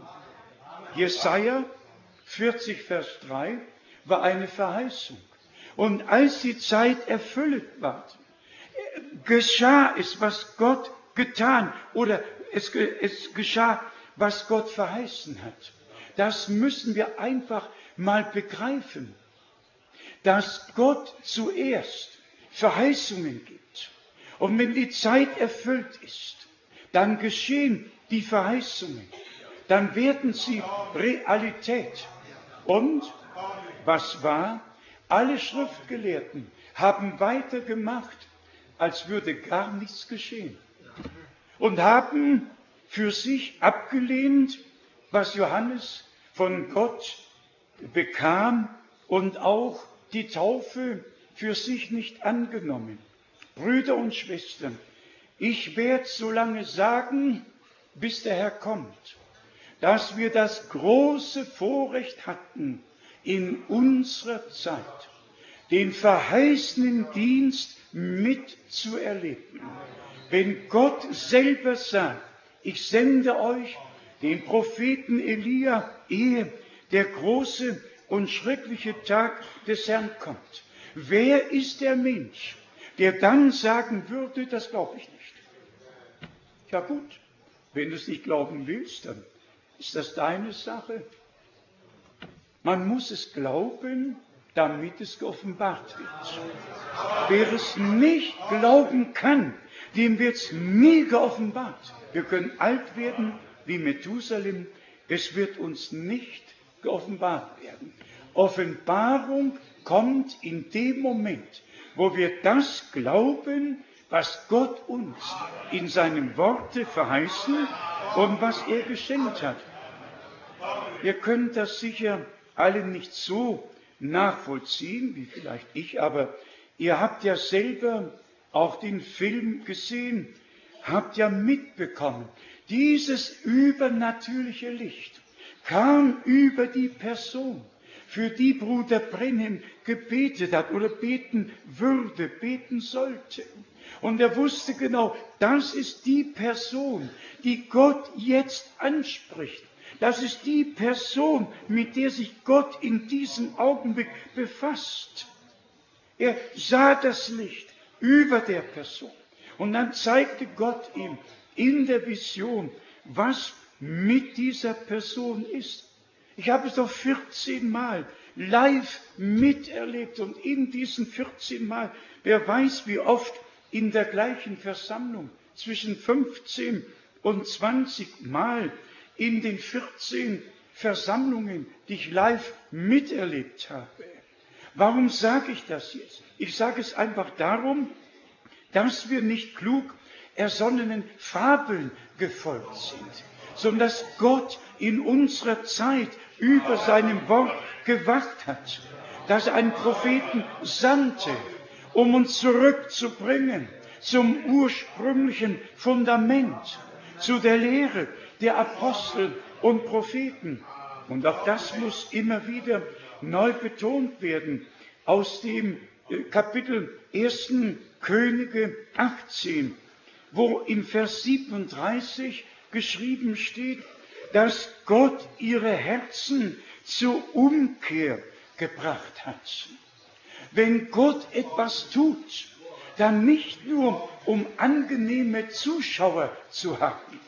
[SPEAKER 1] Jesaja 40, Vers 3 war eine Verheißung. Und als die Zeit erfüllt war, geschah es, was Gott getan, oder es geschah, was Gott verheißen hat. Das müssen wir einfach mal begreifen, dass Gott zuerst Verheißungen gibt. Und wenn die Zeit erfüllt ist, dann geschehen die Verheißungen. Dann werden sie Realität. Und was war? Alle Schriftgelehrten haben weitergemacht, als würde gar nichts geschehen. Und haben für sich abgelehnt, was Johannes von Gott bekam und auch die Taufe für sich nicht angenommen. Brüder und Schwestern, ich werde so lange sagen, bis der Herr kommt, dass wir das große Vorrecht hatten, in unserer Zeit den verheißenen Dienst mitzuerleben. Wenn Gott selber sagt, ich sende euch den Propheten Elia, ehe der große und schreckliche Tag des Herrn kommt. Wer ist der Mensch, der dann sagen würde, das glaube ich nicht? Ja gut, wenn du es nicht glauben willst, dann ist das deine Sache. Man muss es glauben, damit es geoffenbart wird. Wer es nicht glauben kann, dem wird es nie geoffenbart. Wir können alt werden wie Methusalem, es wird uns nicht geoffenbart werden. Offenbarung kommt in dem Moment, wo wir das glauben, was Gott uns in seinem Worte verheißen und was er geschenkt hat. Ihr könnt das sicher alle nicht so nachvollziehen, wie vielleicht ich, aber ihr habt ja selber auch den Film gesehen, habt ja mitbekommen, dieses übernatürliche Licht kam über die Person. für die Bruder Brenhem gebetet hat oder beten würde, beten sollte. Und er wusste genau, das ist die Person, die Gott jetzt anspricht. Das ist die Person, mit der sich Gott in diesem Augenblick befasst. Er sah das Licht über der Person. Und dann zeigte Gott ihm in der Vision, was mit dieser Person ist. Ich habe es doch 14 Mal live miterlebt und in diesen 14 Mal, wer weiß wie oft in der gleichen Versammlung, zwischen 15 und 20 Mal in den 14 Versammlungen, die ich live miterlebt habe. Warum sage ich das jetzt? Ich sage es einfach darum, dass wir nicht klug ersonnenen Fabeln gefolgt sind, sondern dass Gott in unserer Zeit über seinem Wort gewacht hat, dass er einen Propheten sandte, um uns zurückzubringen zum ursprünglichen Fundament, zu der Lehre der Apostel und Propheten. Und auch das muss immer wieder neu betont werden aus dem Kapitel 1. Könige 18, wo im Vers 37 geschrieben steht, dass Gott ihre Herzen zur Umkehr gebracht hat. Wenn Gott etwas tut, dann nicht nur um angenehme Zuschauer zu haben,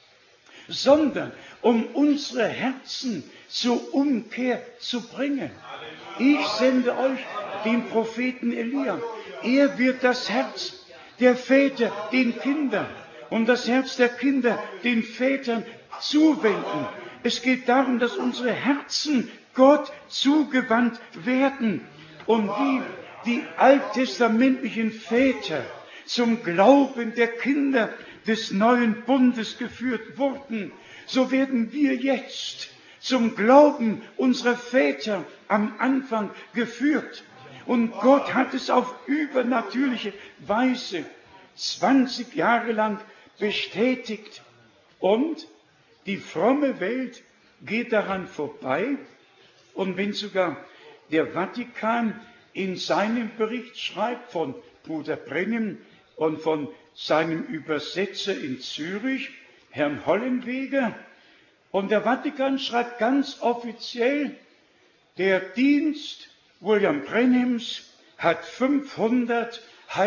[SPEAKER 1] sondern um unsere Herzen zur Umkehr zu bringen. Ich sende euch den Propheten Elia. Er wird das Herz der Väter den Kindern und das Herz der Kinder den Vätern zuwenden. Es geht darum, dass unsere Herzen Gott zugewandt werden. Und wie die alttestamentlichen Väter zum Glauben der Kinder des neuen Bundes geführt wurden, so werden wir jetzt zum Glauben unserer Väter am Anfang geführt. Und Gott hat es auf übernatürliche Weise 20 Jahre lang bestätigt. Und die fromme Welt geht daran vorbei. Und wenn sogar der Vatikan in seinem Bericht schreibt von Bruder Brenhem und von seinem Übersetzer in Zürich, Herrn Hollenweger, und der Vatikan schreibt ganz offiziell, der Dienst William Brenhems hat 500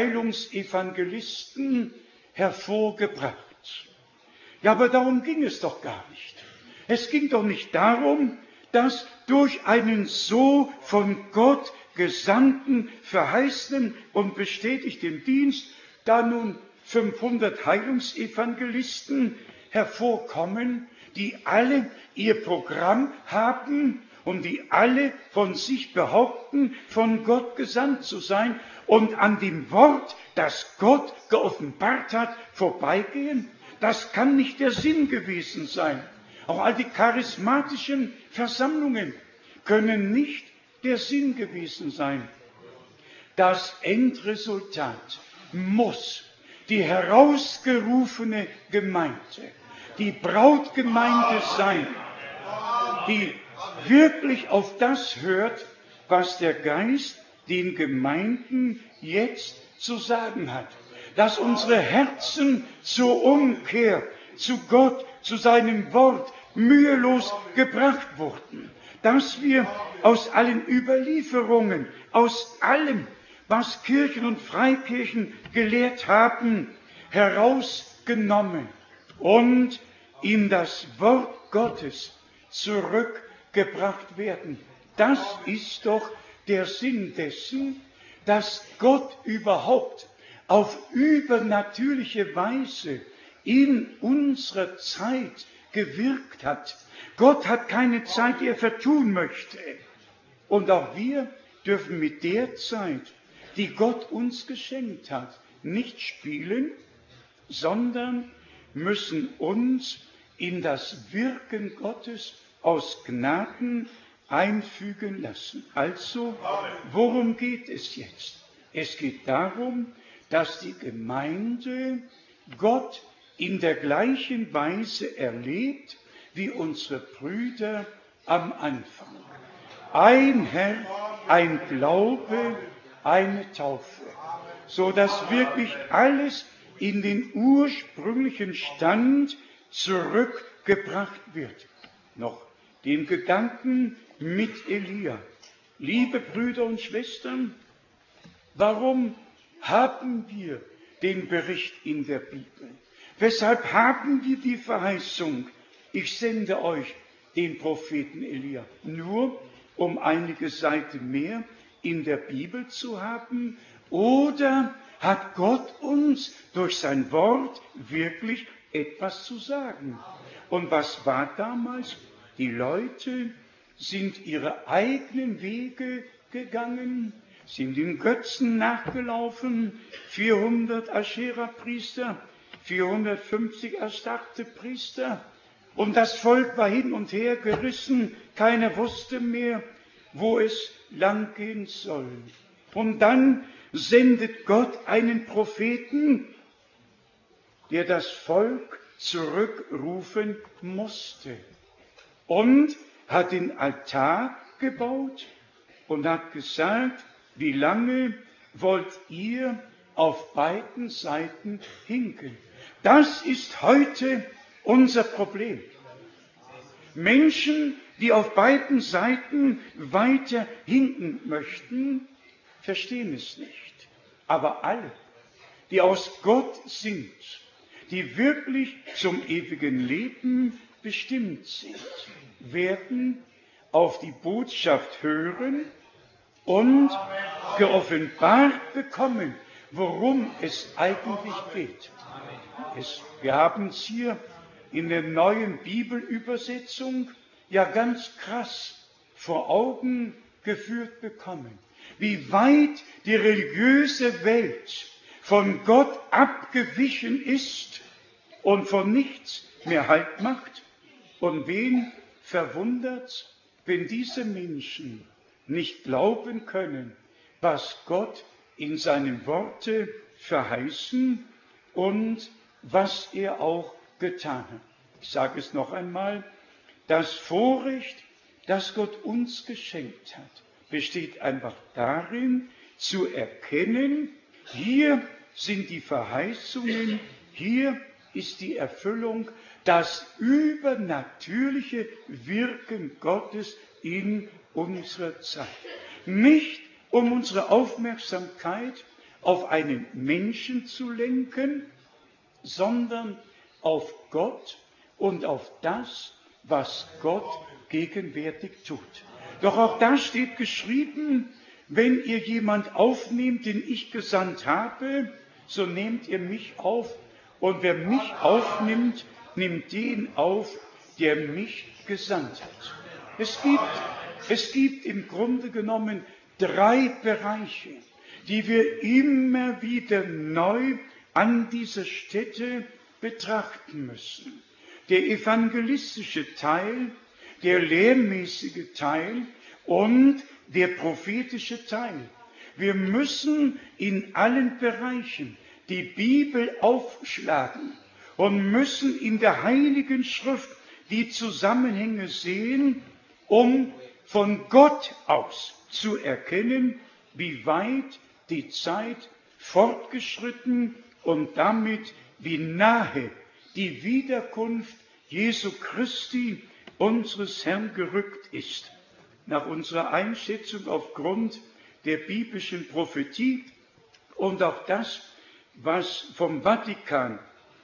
[SPEAKER 1] Heilungsevangelisten hervorgebracht. Ja, aber darum ging es doch gar nicht. Es ging doch nicht darum, dass durch einen so von Gott gesandten, verheißenen und bestätigten Dienst da nun 500 Heilungsevangelisten hervorkommen, die alle ihr Programm haben und die alle von sich behaupten, von Gott gesandt zu sein und an dem Wort, das Gott geoffenbart hat, vorbeigehen. Das kann nicht der Sinn gewesen sein. Auch all die charismatischen Versammlungen können nicht der Sinn gewesen sein. Das Endresultat muss die herausgerufene Gemeinde, die Brautgemeinde sein, die wirklich auf das hört, was der Geist den Gemeinden jetzt zu sagen hat. Dass unsere Herzen zur Umkehr zu Gott, zu seinem Wort mühelos gebracht wurden. Dass wir aus allen Überlieferungen, aus allem, was Kirchen und Freikirchen gelehrt haben, herausgenommen und in das Wort Gottes zurückgebracht werden. Das ist doch der Sinn dessen, dass Gott überhaupt auf übernatürliche Weise in unserer Zeit gewirkt hat. Gott hat keine Zeit, die er vertun möchte. Und auch wir dürfen mit der Zeit, die Gott uns geschenkt hat, nicht spielen, sondern müssen uns in das Wirken Gottes aus Gnaden einfügen lassen. Also, worum geht es jetzt? Es geht darum, dass die Gemeinde Gott in der gleichen Weise erlebt wie unsere Brüder am Anfang. ein Herr, ein Glaube, eine Taufe, so dass wirklich alles in den ursprünglichen Stand zurückgebracht wird. Noch den Gedanken mit Elia. Liebe Brüder und Schwestern, warum haben wir den Bericht in der Bibel? Weshalb haben wir die Verheißung, ich sende euch den Propheten Elia? Nur um einige Seiten mehr in der Bibel zu haben? Oder hat Gott uns durch sein Wort wirklich etwas zu sagen? Und was war damals? Die Leute sind ihre eigenen Wege gegangen, sind den Götzen nachgelaufen, 400 Aschera-Priester, 450 Astarte-Priester. Und das Volk war hin und her gerissen, keiner wusste mehr, wo es langgehen soll. Und dann sendet Gott einen Propheten, der das Volk zurückrufen musste. Und hat den Altar gebaut und hat gesagt, wie lange wollt ihr auf beiden Seiten hinken? Das ist heute unser Problem. Menschen, die auf beiden Seiten weiter hinken möchten, verstehen es nicht. Aber alle, die aus Gott sind, die wirklich zum ewigen Leben bestimmt sind, werden auf die Botschaft hören und geoffenbart bekommen, worum es eigentlich geht. Wir haben es hier in der neuen Bibelübersetzung ja ganz krass vor Augen geführt bekommen, wie weit die religiöse Welt von Gott abgewichen ist und von nichts mehr Halt macht. Und wen verwundert, wenn diese Menschen nicht glauben können, was Gott in seinem Worte verheißen und was er auch getan hat. Ich sage es noch einmal, das Vorrecht, das Gott uns geschenkt hat, besteht einfach darin, zu erkennen, hier sind die Verheißungen, hier ist die Erfüllung, das übernatürliche Wirken Gottes in unserer Zeit. Nicht um unsere Aufmerksamkeit auf einen Menschen zu lenken, sondern auf Gott und auf das, was Gott gegenwärtig tut. Doch auch da steht geschrieben, wenn ihr jemand aufnehmt, den ich gesandt habe, so nehmt ihr mich auf. Und wer mich aufnimmt, nimmt den auf, der mich gesandt hat. Es gibt im Grunde genommen 3 Bereiche, die wir immer wieder neu an dieser Stätte betrachten müssen. Der evangelistische Teil, der lehrmäßige Teil und der prophetische Teil. Wir müssen in allen Bereichen die Bibel aufschlagen und müssen in der Heiligen Schrift die Zusammenhänge sehen, um von Gott aus zu erkennen, wie weit die Zeit fortgeschritten und damit wie nahe die Wiederkunft Jesu Christi, unseres Herrn, gerückt ist. Nach unserer Einschätzung aufgrund der biblischen Prophetie und auch das, was vom Vatikan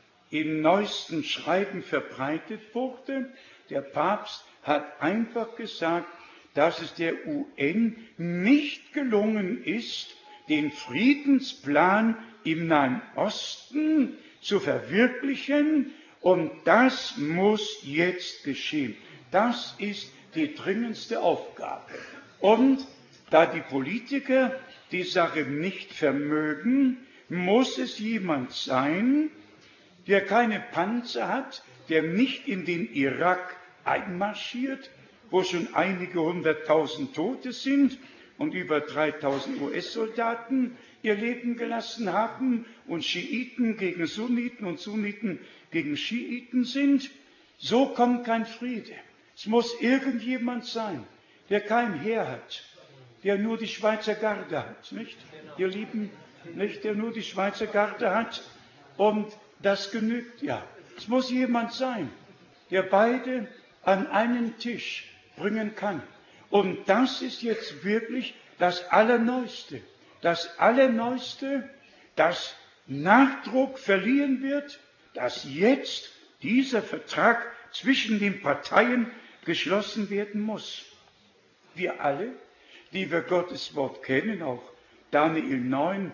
[SPEAKER 1] in neuesten Schreiben verbreitet wurde. Der Papst hat einfach gesagt, dass es der UN nicht gelungen ist, den Friedensplan im Nahen Osten zu verwirklichen, und das muss jetzt geschehen. Das ist die dringendste Aufgabe. Und da die Politiker die Sache nicht vermögen, muss es jemand sein, der keine Panzer hat, der nicht in den Irak einmarschiert, wo schon einige 100.000 Tote sind und über 3.000 US-Soldaten ihr Leben gelassen haben und Schiiten gegen Sunniten und Sunniten gegen Schiiten sind. So kommt kein Friede. Es muss irgendjemand sein, der kein Heer hat, der nur die Schweizer Garde hat, nicht? Ihr Lieben, nicht? Der nur die Schweizer Garde hat und das genügt ja. Es muss jemand sein, der beide an einen Tisch bringen kann. Und das ist jetzt wirklich das Allerneueste. Das Allerneueste, das Nachdruck verliehen wird, dass jetzt dieser Vertrag zwischen den Parteien geschlossen werden muss. Wir alle, die wir Gottes Wort kennen, auch Daniel 9,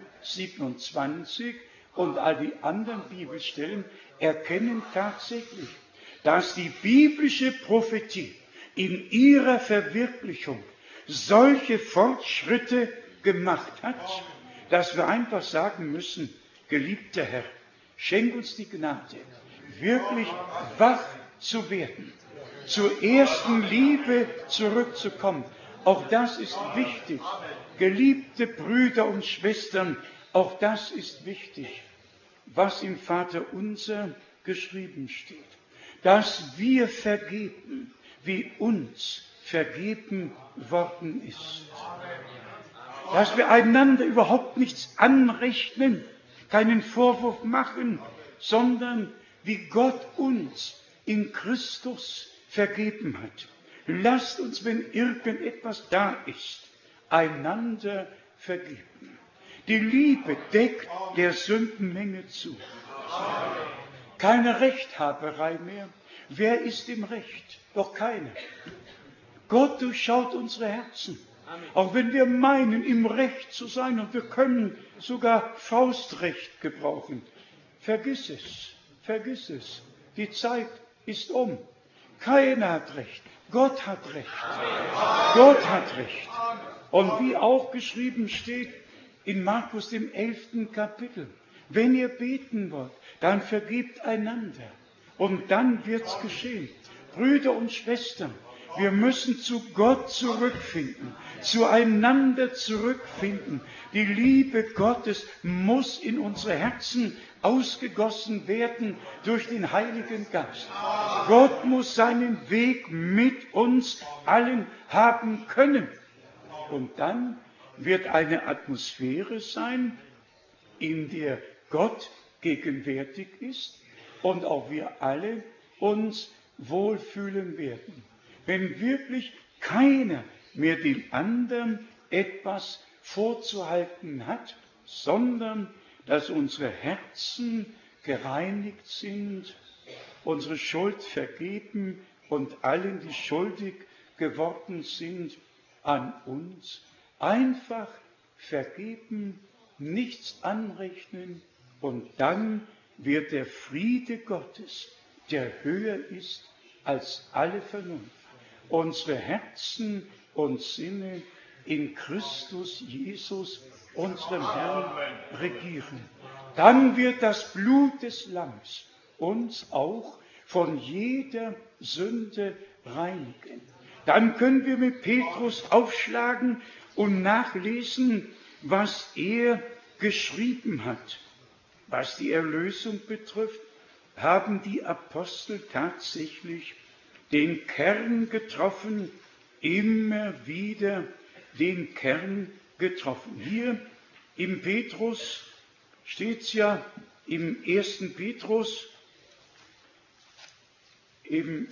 [SPEAKER 1] 27 und all die anderen Bibelstellen, erkennen tatsächlich, dass die biblische Prophetie in ihrer Verwirklichung solche Fortschritte gemacht hat, dass wir einfach sagen müssen, geliebter Herr, schenk uns die Gnade, wirklich wach zu werden, zur ersten Liebe zurückzukommen. Auch das ist wichtig. Geliebte Brüder und Schwestern, auch das ist wichtig, was im Vaterunser geschrieben steht. Dass wir vergeben, wie uns vergeben worden ist. Dass wir einander überhaupt nichts anrechnen, keinen Vorwurf machen, sondern wie Gott uns in Christus vergeben hat. Lasst uns, wenn irgendetwas da ist, einander vergeben. Die Liebe deckt der Sündenmenge zu. Keine Rechthaberei mehr. Wer ist im Recht? Doch keiner. Gott durchschaut unsere Herzen. Auch wenn wir meinen, im Recht zu sein und wir können sogar Faustrecht gebrauchen. Vergiss es, vergiss es. Die Zeit ist um. Keiner hat Recht. Gott hat Recht. Gott hat Recht. Und wie auch geschrieben steht in Markus dem 11. Kapitel, wenn ihr beten wollt, dann vergebt einander. Und dann wird's geschehen. Brüder und Schwestern, wir müssen zu Gott zurückfinden, zueinander zurückfinden. Die Liebe Gottes muss in unsere Herzen ausgegossen werden durch den Heiligen Geist. Gott muss seinen Weg mit uns allen haben können. Und dann wird eine Atmosphäre sein, in der Gott gegenwärtig ist und auch wir alle uns wohlfühlen werden. Wenn wirklich keiner mehr dem anderen etwas vorzuhalten hat, sondern dass unsere Herzen gereinigt sind, unsere Schuld vergeben und allen, die schuldig geworden sind, an uns einfach vergeben, nichts anrechnen und dann wird der Friede Gottes, der höher ist als alle Vernunft, unsere Herzen und Sinne in Christus Jesus, unserem Herrn, regieren. Dann wird das Blut des Lamms uns auch von jeder Sünde reinigen. Dann können wir mit Petrus aufschlagen und nachlesen, was er geschrieben hat. Was die Erlösung betrifft, haben die Apostel tatsächlich den Kern getroffen, immer wieder den Kern getroffen. Hier im Petrus steht es ja im 1. Petrus, im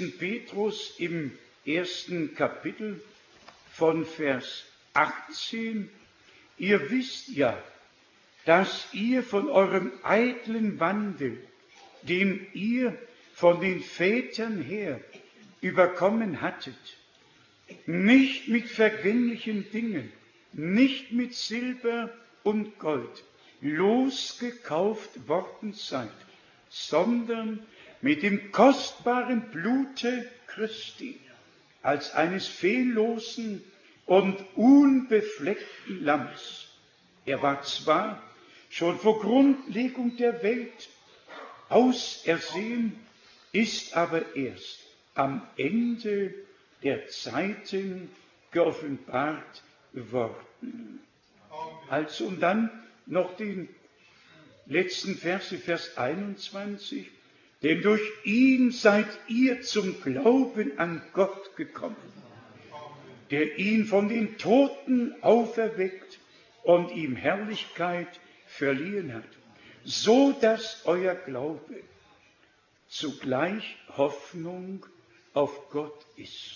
[SPEAKER 1] 1. Kapitel von Vers 18, ihr wisst ja, dass ihr von eurem eitlen Wandel, den ihr von den Vätern her überkommen hattet, nicht mit vergänglichen Dingen, nicht mit Silber und Gold losgekauft worden seid, sondern mit dem kostbaren Blute Christi, als eines fehllosen und unbefleckten Lamms. Er war zwar schon vor Grundlegung der Welt ausersehen, ist aber erst am Ende der Zeiten geoffenbart worden. Also und dann noch den letzten Vers, Vers 21. Denn durch ihn seid ihr zum Glauben an Gott gekommen. der ihn von den Toten auferweckt und ihm Herrlichkeit verliehen hat, so dass euer Glaube zugleich Hoffnung auf Gott ist.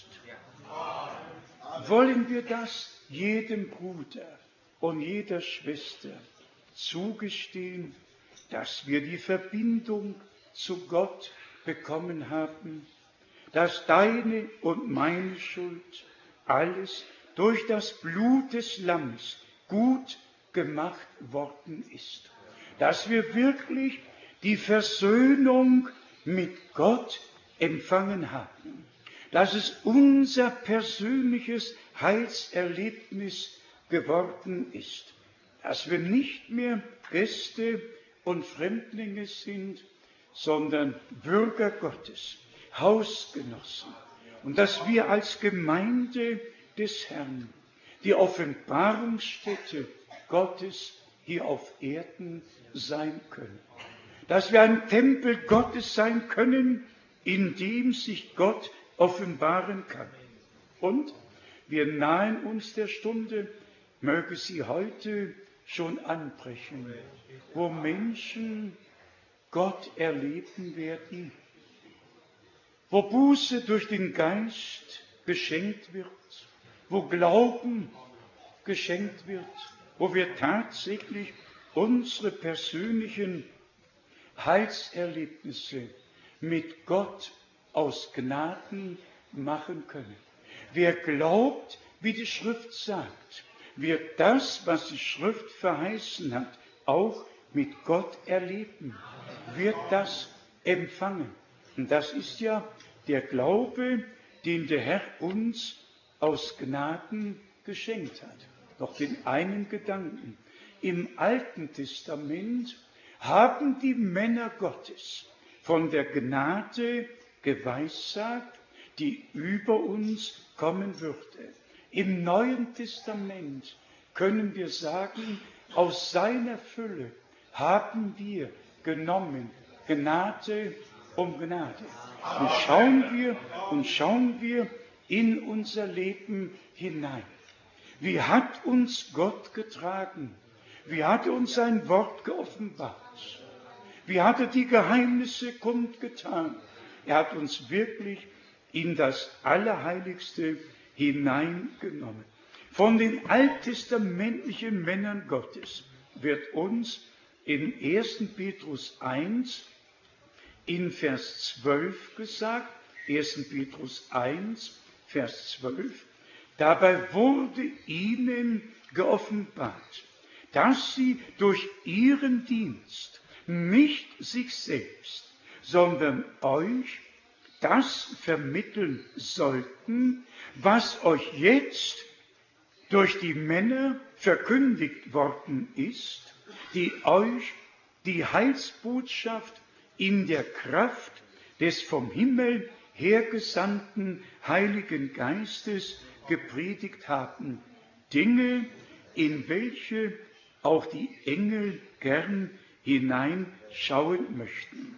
[SPEAKER 1] Wollen wir das jedem Bruder und jeder Schwester zugestehen, dass wir die Verbindung zu Gott bekommen haben, dass deine und meine Schuld alles durch das Blut des Lammes gut gemacht worden ist, dass wir wirklich die Versöhnung mit Gott empfangen haben, dass es unser persönliches Heilserlebnis geworden ist, dass wir nicht mehr Gäste und Fremdlinge sind, sondern Bürger Gottes, Hausgenossen, und dass wir als Gemeinde des Herrn die Offenbarungsstätte Gottes hier auf Erden sein können, dass wir ein Tempel Gottes sein können, in dem sich Gott offenbaren kann. Und wir nahen uns der Stunde, möge sie heute schon anbrechen, wo Menschen Gott erleben werden, wo Buße durch den Geist geschenkt wird, wo Glauben geschenkt wird, wo wir tatsächlich unsere persönlichen Heilserlebnisse mit Gott aus Gnaden machen können. Wer glaubt, wie die Schrift sagt, wird das, was die Schrift verheißen hat, auch mit Gott erleben, wird das empfangen. Und das ist ja der Glaube, den der Herr uns aus Gnaden geschenkt hat. Doch den einen Gedanken. Im Alten Testament haben die Männer Gottes von der Gnade geweissagt, die über uns kommen würde. Im Neuen Testament können wir sagen, aus seiner Fülle haben wir genommen, Gnade um Gnade. Und schauen wir in unser Leben hinein. Wie hat uns Gott getragen? Wie hat er uns sein Wort geoffenbart? Wie hat er die Geheimnisse kundgetan? Er hat uns wirklich in das Allerheiligste hineingenommen. Von den alttestamentlichen Männern Gottes wird uns in 1. Petrus 1 in Vers 12 gesagt, 1. Petrus 1, Vers 12, dabei wurde ihnen geoffenbart, dass sie durch ihren Dienst nicht sich selbst, sondern euch das vermitteln sollten, was euch jetzt durch die Männer verkündigt worden ist, die euch die Heilsbotschaft in der Kraft des vom Himmel hergesandten Heiligen Geistes gepredigt haben, Dinge, in welche auch die Engel gern hineinschauen möchten.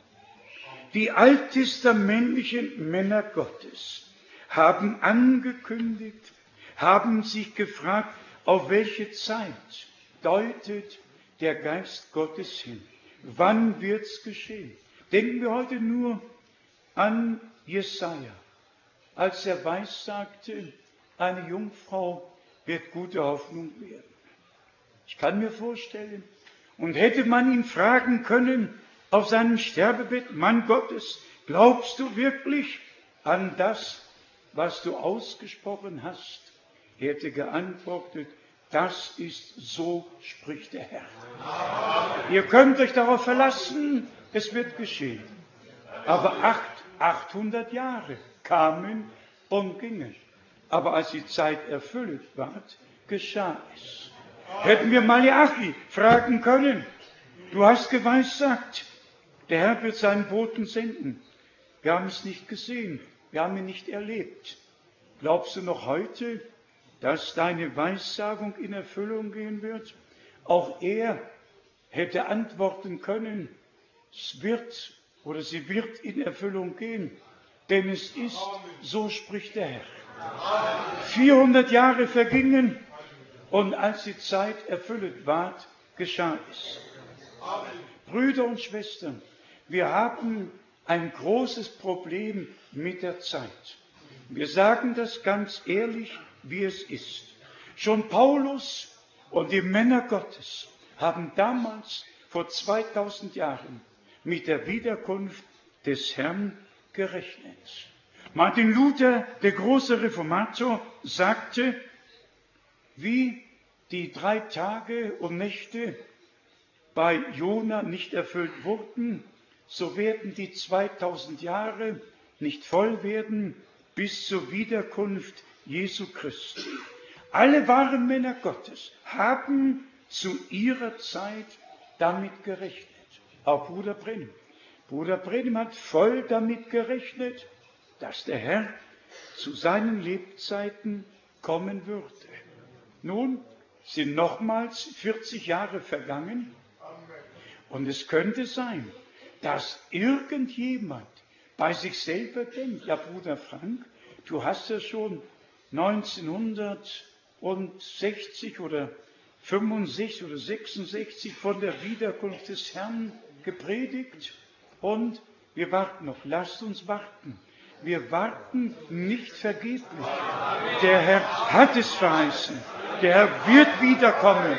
[SPEAKER 1] Die alttestamentlichen Männer Gottes haben angekündigt, haben sich gefragt, auf welche Zeit deutet der Geist Gottes hin? Wann wird's geschehen? Denken wir heute nur an Jesaja, als er weissagte, eine Jungfrau wird gute Hoffnung werden. Ich kann mir vorstellen, und hätte man ihn fragen können auf seinem Sterbebett, Mann Gottes, glaubst du wirklich an das, was du ausgesprochen hast? Er hätte geantwortet, das ist so, spricht der Herr. Ihr könnt euch darauf verlassen, es wird geschehen. Aber 800 Jahre kamen und gingen. Aber als die Zeit erfüllt ward, geschah es. Hätten wir Malachi fragen können, du hast geweissagt, der Herr wird seinen Boten senden. Wir haben es nicht gesehen, wir haben ihn nicht erlebt. Glaubst du noch heute, dass deine Weissagung in Erfüllung gehen wird? Auch er hätte antworten können, es wird oder sie wird in Erfüllung gehen, denn es ist, so spricht der Herr. 400 Jahre vergingen und als die Zeit erfüllt ward, geschah es. Brüder und Schwestern, wir haben ein großes Problem mit der Zeit. Wir sagen das ganz ehrlich, wie es ist. Schon Paulus und die Männer Gottes haben damals vor 2000 Jahren mit der Wiederkunft des Herrn gerechnet. Martin Luther, der große Reformator, sagte, wie die 3 Tage und Nächte bei Jona nicht erfüllt wurden, so werden die 2000 Jahre nicht voll werden bis zur Wiederkunft Jesu Christi. Alle wahren Männer Gottes haben zu ihrer Zeit damit gerechnet. Auch Bruder Brennim. Bruder Brennim hat voll damit gerechnet, dass der Herr zu seinen Lebzeiten kommen würde. Nun sind nochmals 40 Jahre vergangen und es könnte sein, dass irgendjemand bei sich selber denkt, ja Bruder Frank, du hast ja schon 1960 oder 65 oder 66 von der Wiederkunft des Herrn gepredigt und wir warten noch. Lasst uns warten. Wir warten nicht vergeblich. Der Herr hat es verheißen. Der Herr wird wiederkommen.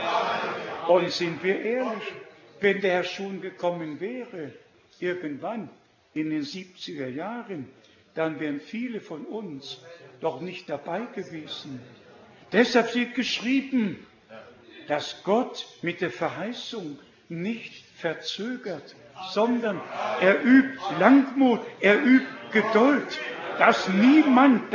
[SPEAKER 1] Und sind wir ehrlich, wenn der Herr schon gekommen wäre, irgendwann in den 70er Jahren, dann wären viele von uns doch nicht dabei gewesen. Deshalb steht geschrieben, dass Gott mit der Verheißung nicht verzögert, sondern er übt Langmut, er übt Geduld, dass niemand,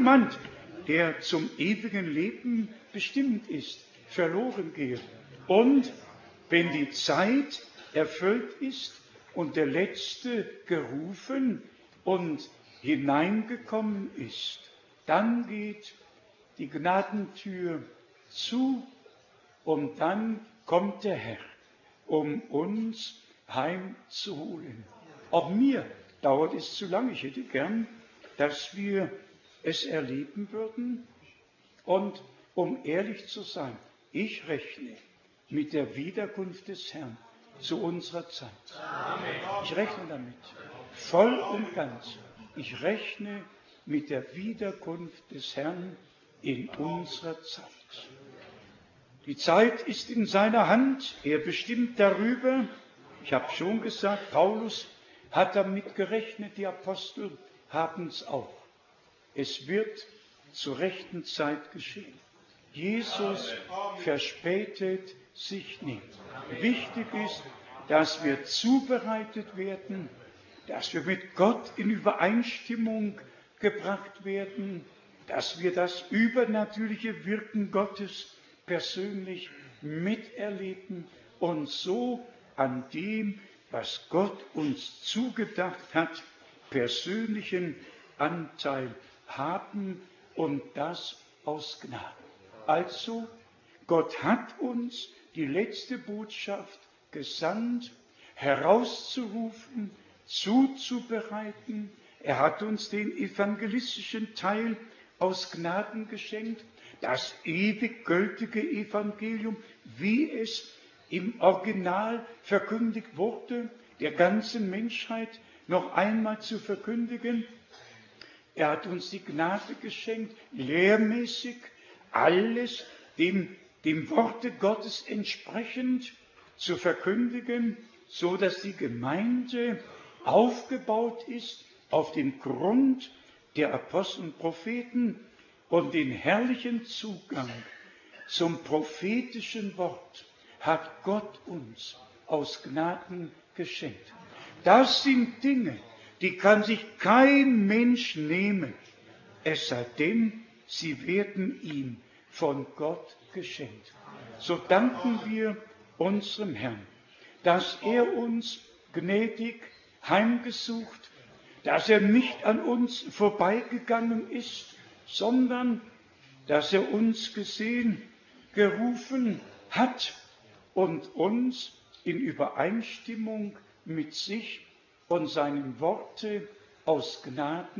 [SPEAKER 1] der zum ewigen Leben bestimmt ist, verloren gehe. Und wenn die Zeit erfüllt ist und der Letzte gerufen und hineingekommen ist, dann geht die Gnadentür zu und dann kommt der Herr, um uns heimzuholen. Auch mir dauert es zu lange. Ich hätte gern, dass wir es erleben würden. Und um ehrlich zu sein, ich rechne mit der Wiederkunft des Herrn zu unserer Zeit. Ich rechne damit, voll und ganz. Ich rechne mit der Wiederkunft des Herrn in unserer Zeit. Die Zeit ist in seiner Hand, er bestimmt darüber. Ich habe schon gesagt, Paulus hat damit gerechnet, die Apostel haben es auch. Es wird zur rechten Zeit geschehen. Jesus verspätet sich nicht. Wichtig ist, dass wir zubereitet werden, dass wir mit Gott in Übereinstimmung gebracht werden, dass wir das übernatürliche Wirken Gottes persönlich miterleben und so an dem, was Gott uns zugedacht hat, persönlichen Anteil haben und das aus Gnade. Also, Gott hat uns die letzte Botschaft gesandt, herauszurufen, zuzubereiten. Er hat uns den evangelistischen Teil aus Gnaden geschenkt, das ewig gültige Evangelium, wie es im Original verkündigt wurde, der ganzen Menschheit noch einmal zu verkündigen. Er hat uns die Gnade geschenkt, lehrmäßig alles dem Worte Gottes entsprechend zu verkündigen, so dass die Gemeinde aufgebaut ist auf dem Grund der Apostel und Propheten und den herrlichen Zugang zum prophetischen Wort hat Gott uns aus Gnaden geschenkt. Das sind Dinge, die kann sich kein Mensch nehmen, es sei denn, sie werden ihm von Gott geschenkt. So danken wir unserem Herrn, dass er uns gnädig heimgesucht, dass er nicht an uns vorbeigegangen ist, sondern dass er uns gesehen, gerufen hat und uns in Übereinstimmung mit sich und seinen Worte aus Gnaden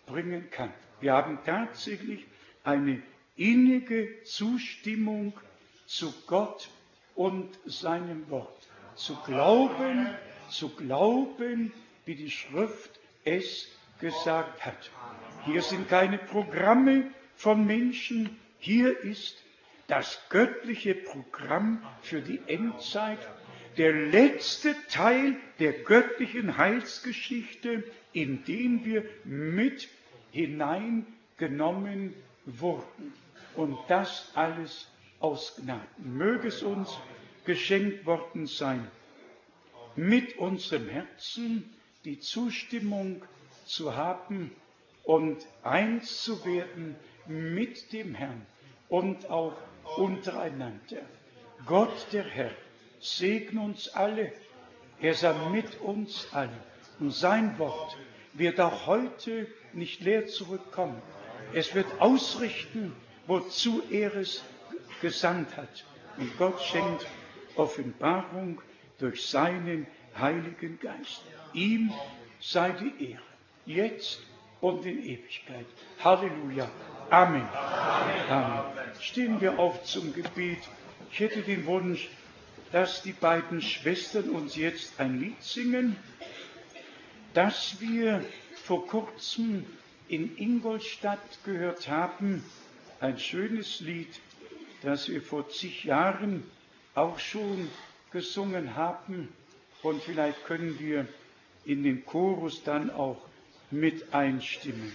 [SPEAKER 1] bringen kann. Wir haben tatsächlich eine innige Zustimmung zu Gott und seinem Wort. Zu glauben, wie die Schrift es gesagt hat. Hier sind keine Programme von Menschen, hier ist das göttliche Programm für die Endzeit, der letzte Teil der göttlichen Heilsgeschichte, in den wir mit hineingenommen wurden. Und das alles aus Gnaden. Möge es uns geschenkt worden sein, mit unserem Herzen die Zustimmung zu haben und eins zu werden mit dem Herrn und auch untereinander. Gott, der Herr, segne uns alle. Er sei mit uns allen. Und sein Wort wird auch heute nicht leer zurückkommen. Es wird ausrichten, wozu er es gesandt hat. Und Gott schenkt Offenbarung durch seinen Heiligen Geist. Ihm sei die Ehre, jetzt und in Ewigkeit. Halleluja. Amen. Amen. Stehen wir auf zum Gebet. Ich hätte den Wunsch, dass die beiden Schwestern uns jetzt ein Lied singen, das wir vor kurzem in Ingolstadt gehört haben. Ein schönes Lied, das wir vor zig Jahren auch schon gesungen haben. Und vielleicht können wir in den Chorus dann auch mit einstimmen.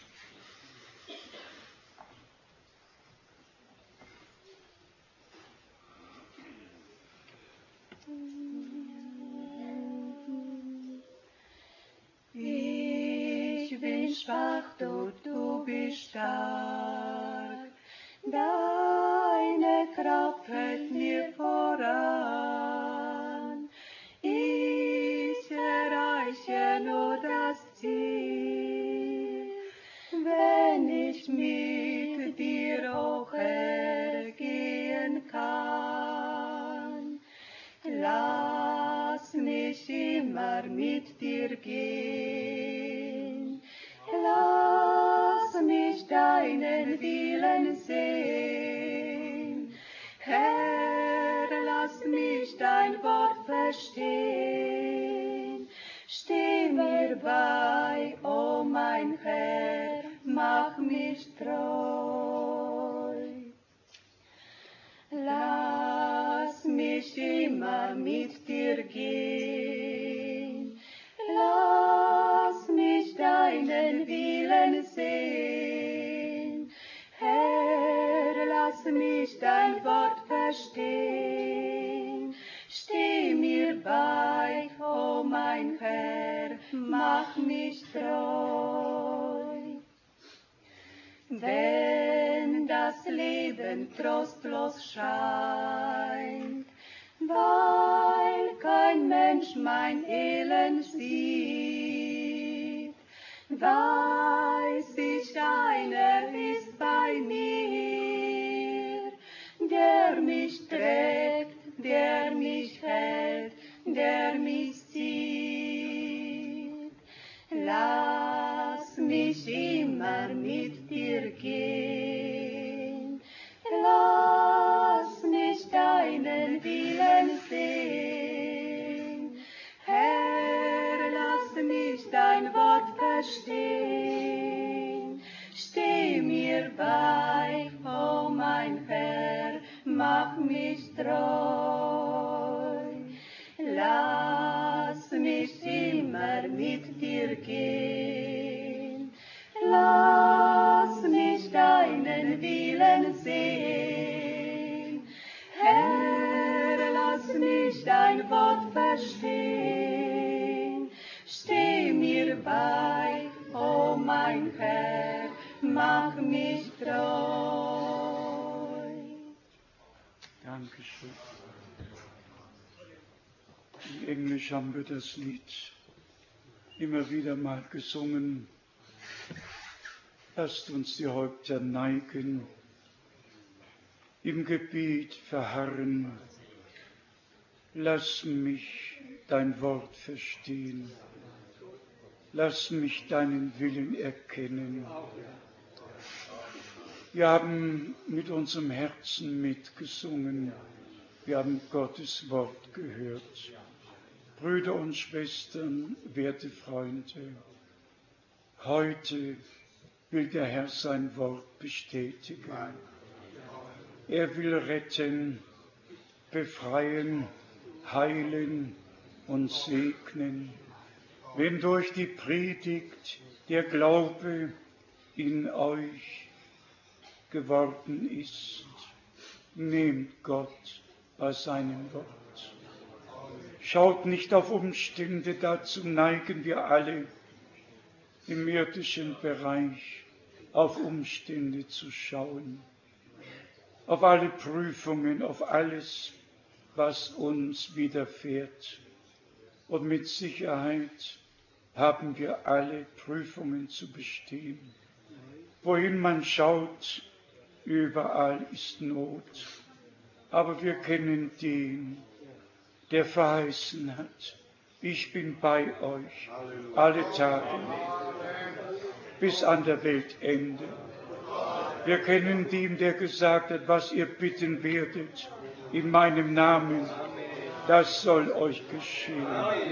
[SPEAKER 2] Ich bin schwach, doch du bist stark. Deine Kraft hält mir voran. Ich erreiche nur das Ziel, wenn ich mit dir auch ergehen kann. Lass mich immer mit dir gehen. Lass mich deinen Willen sehen. Herr, lass mich dein Wort verstehen. Steh mir bei, o mein Herr, mach mich treu. Lass mich immer mit dir gehen. Lass mich deinen Willen sehen. Herr, lass mich dein Wort verstehen. Steh mir bei, o mein Herr, mach mich treu. Wenn das Leben trostlos scheint, weil kein Mensch mein Elend sieht, weiß ich, einer ist bei mir, der mich trägt, der mich hält, der mich zieht. Lass mich immer mit dir gehen. Lass mich deinen Willen sehen. Herr, lass mich dein Wort verstehen. Steh mir bei, o mein Herr, mach mich treu. Lass mich immer mit dir gehen. Lass mich deinen Willen sehen. Herr, lass mich dein Wort verstehen. Steh mir bei, o mein Herr, mach mich treu.
[SPEAKER 1] Dankeschön. In Englisch haben wir das Lied immer wieder mal gesungen. Lasst uns die Häupter neigen, im Gebet verharren. Lass mich dein Wort verstehen. lass mich deinen Willen erkennen. Wir haben mit unserem Herzen mitgesungen. Wir haben Gottes Wort gehört. Brüder und Schwestern, werte Freunde, heute will der Herr sein Wort bestätigen. Er will retten, befreien, heilen und segnen. Wenn durch die Predigt der Glaube in euch geworden ist, nehmt Gott bei seinem Wort. Schaut nicht auf Umstände, dazu neigen wir alle im irdischen Bereich, auf Umstände zu schauen, auf alle Prüfungen, auf alles, was uns widerfährt. Und mit Sicherheit haben wir alle Prüfungen zu bestehen. Wohin man schaut, überall ist Not. Aber wir kennen den, der verheißen hat, ich bin bei euch alle Tage bis an der Weltende. Wir kennen den, der gesagt hat, was ihr bitten werdet in meinem Namen, das soll euch geschehen.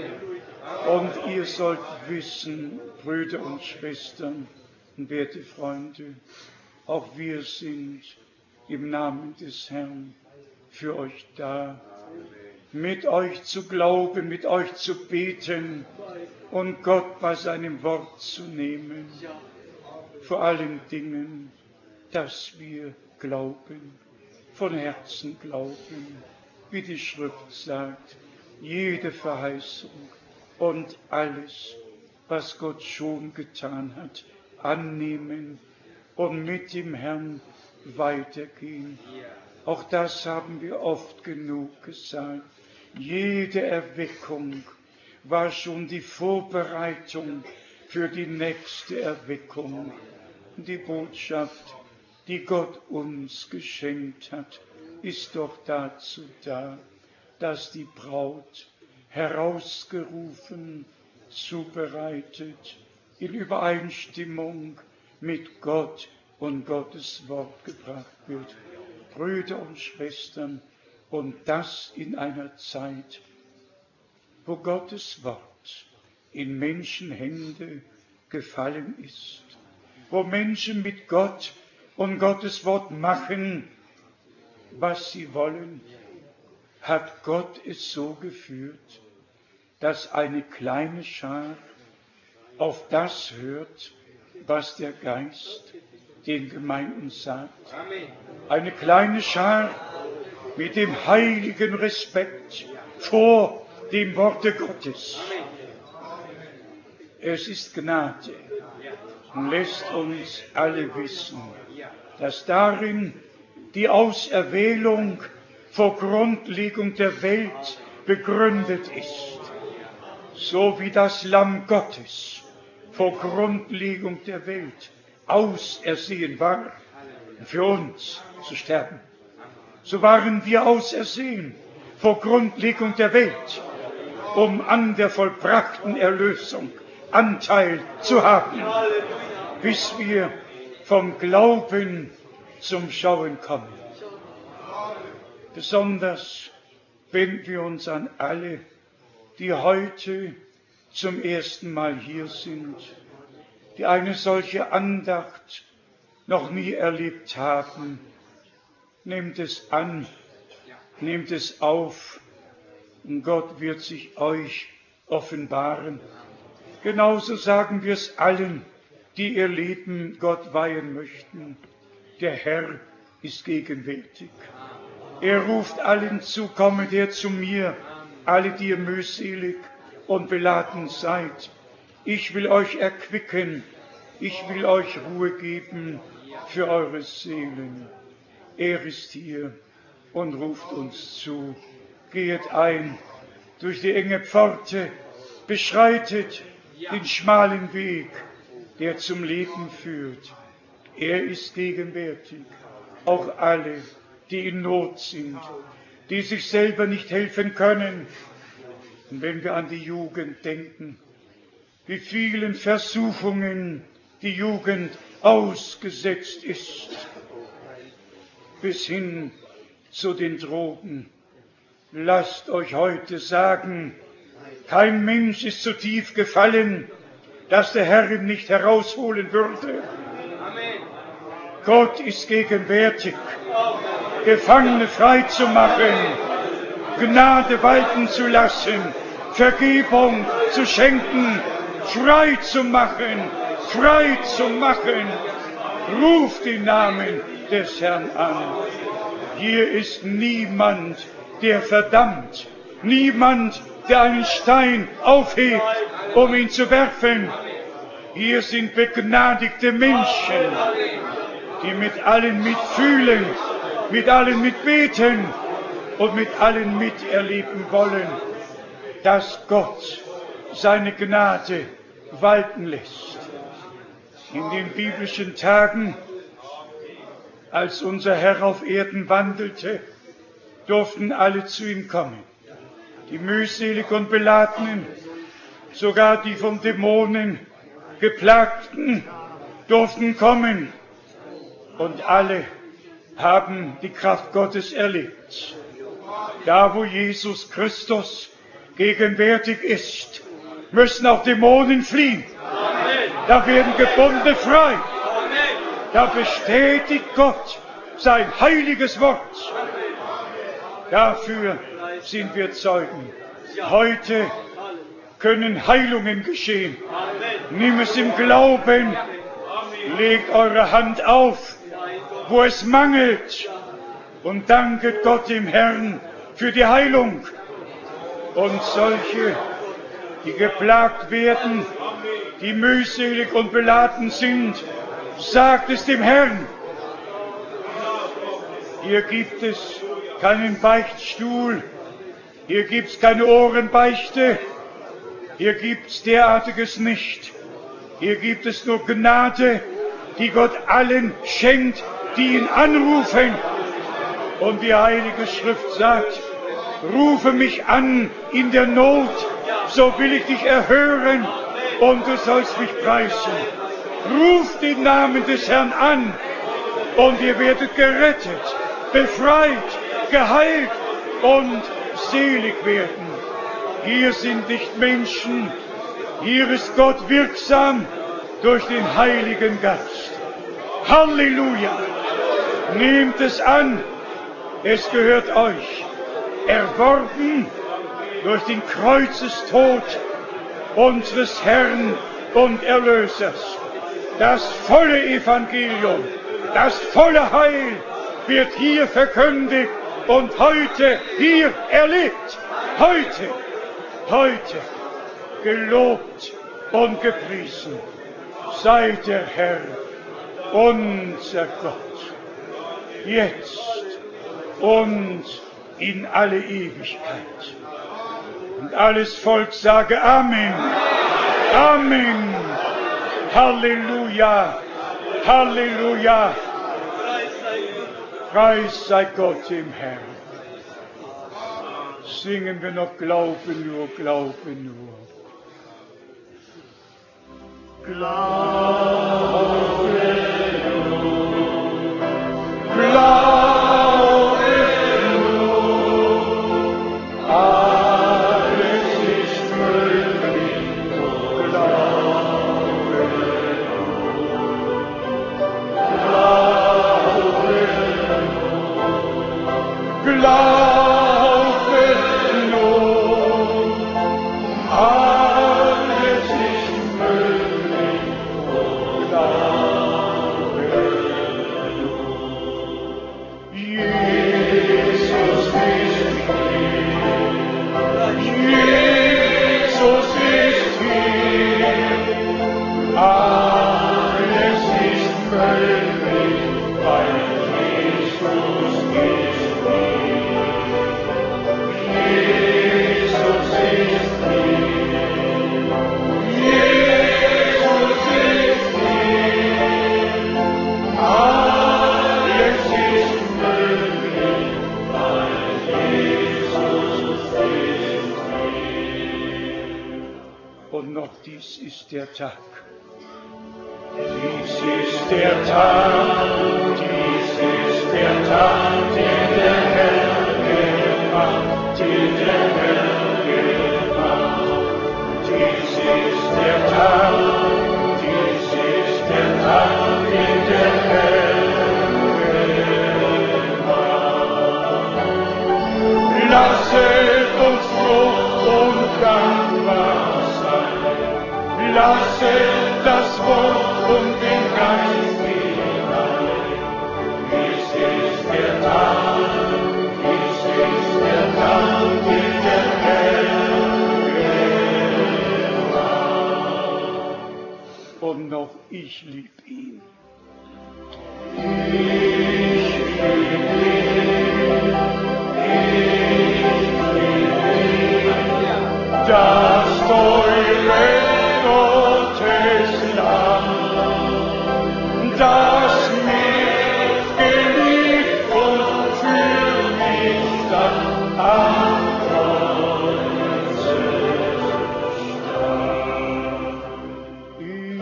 [SPEAKER 1] Und ihr sollt wissen, Brüder und Schwestern und werte Freunde, auch wir sind im Namen des Herrn für euch da, mit euch zu glauben, mit euch zu beten und Gott bei seinem Wort zu nehmen. Vor allen Dingen, dass wir glauben, von Herzen glauben, wie die Schrift sagt, jede Verheißung und alles, was Gott schon getan hat, annehmen und mit dem Herrn weitergehen. Auch das haben wir oft genug gesagt. Jede Erweckung war schon die Vorbereitung für die nächste Erweckung. Die Botschaft, die Gott uns geschenkt hat, ist doch dazu da, dass die Braut herausgerufen, zubereitet, in Übereinstimmung mit Gott und Gottes Wort gebracht wird. Brüder und Schwestern, und das in einer Zeit, wo Gottes Wort in Menschenhände gefallen ist, wo Menschen mit Gott und Gottes Wort machen, was sie wollen, hat Gott es so geführt, dass eine kleine Schar auf das hört, was der Geist den Gemeinden sagt. Eine kleine Schar mit dem heiligen Respekt vor dem Worte Gottes. Es ist Gnade und lässt uns alle wissen, dass darin die Auserwählung vor Grundlegung der Welt begründet ist, so wie das Lamm Gottes vor Grundlegung der Welt ausersehen war, für uns zu sterben. So waren wir ausersehen vor Grundlegung der Welt, um an der vollbrachten Erlösung Anteil zu haben, bis wir vom Glauben zum Schauen kommen. Besonders wenden wir uns an alle, die heute zum ersten Mal hier sind, die eine solche Andacht noch nie erlebt haben. Nehmt es an, nehmt es auf, und Gott wird sich euch offenbaren. Genauso sagen wir es allen, die ihr Leben Gott weihen möchten. Der Herr ist gegenwärtig. Er ruft allen zu, kommet her zu mir, alle, die ihr mühselig und beladen seid. Ich will euch erquicken, ich will euch Ruhe geben für eure Seelen. Er ist hier und ruft uns zu. Gehet ein durch die enge Pforte, beschreitet den schmalen Weg, der zum Leben führt. Er ist gegenwärtig. Auch alle, die in Not sind, die sich selber nicht helfen können. Und wenn wir an die Jugend denken, wie vielen Versuchungen die Jugend ausgesetzt ist, bis hin zu den Drogen. Lasst euch heute sagen, kein Mensch ist so tief gefallen, dass der Herr ihn nicht herausholen würde. Gott ist gegenwärtig, Gefangene frei zu machen, Gnade walten zu lassen, Vergebung zu schenken, frei zu machen, frei zu machen. Ruft den Namen des Herrn an. Hier ist niemand, der verdammt, niemand, der einen Stein aufhebt, um ihn zu werfen. Hier sind begnadigte Menschen, die mit allen mitfühlen, mit allen mitbeten und mit allen miterleben wollen, dass Gott seine Gnade walten lässt. In den biblischen Tagen, als unser Herr auf Erden wandelte, durften alle zu ihm kommen. Die mühselig und Beladenen, sogar die von Dämonen Geplagten durften kommen. Und alle haben die Kraft Gottes erlebt. Da, wo Jesus Christus gegenwärtig ist, müssen auch Dämonen fliehen. Da werden Gebundene frei. Da bestätigt Gott sein heiliges Wort. Dafür sind wir Zeugen. Heute können Heilungen geschehen. Nimm es im Glauben. Legt eure Hand auf, wo es mangelt. Und danket Gott dem Herrn für die Heilung. Und solche, die geplagt werden, die mühselig und beladen sind, sagt es dem Herrn. Hier gibt es keinen Beichtstuhl, hier gibt es keine Ohrenbeichte, hier gibt es derartiges nicht. Hier gibt es nur Gnade, die Gott allen schenkt, die ihn anrufen. Und die Heilige Schrift sagt, rufe mich an in der Not, so will ich dich erhören und du sollst mich preisen. Ruft den Namen des Herrn an und ihr werdet gerettet, befreit, geheilt und selig werden. Hier sind nicht Menschen, hier ist Gott wirksam durch den Heiligen Geist. Halleluja! Nehmt es an, es gehört euch. Erworben durch den Kreuzestod unseres Herrn und Erlösers. Das volle Evangelium, das volle Heil wird hier verkündigt und heute hier erlebt. Heute gelobt und gepriesen sei der Herr, unser Gott, jetzt und in alle Ewigkeit. Und alles Volk sage Amen. Amen. Halleluja. Halleluja. Preis sei Gott im Herrn. Singen wir noch, glaube nur, glaube nur. Glaube nur, glaube nur, alles ist möglich, glaube nur, glaube nur, alles ist möglich. der Tag. Dies ist der Tag, den der Herr gemacht, den der Herr gemacht. Dies ist der Tag, den der Herr gemacht. Lasset uns froh und dankbar sein. Lasset das Wort und den Geist hinein. Dies ist der Tag, den der Herr gemacht. Und noch ich lieb ihn. Ich lieb ihn. Das teure Gottes Lamm, das mich geliebt und für mich dann am Kreuze starb. Ich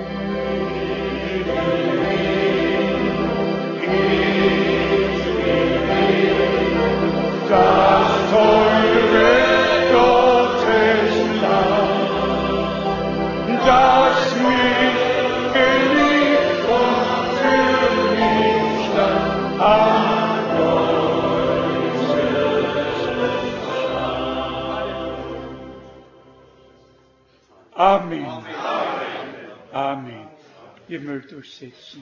[SPEAKER 1] lieb ihn, das teure Gottes Lamm, das mich geliebt und für mich dann am Kreuze starb. Amen. Amen. Ihr mögt euch setzen.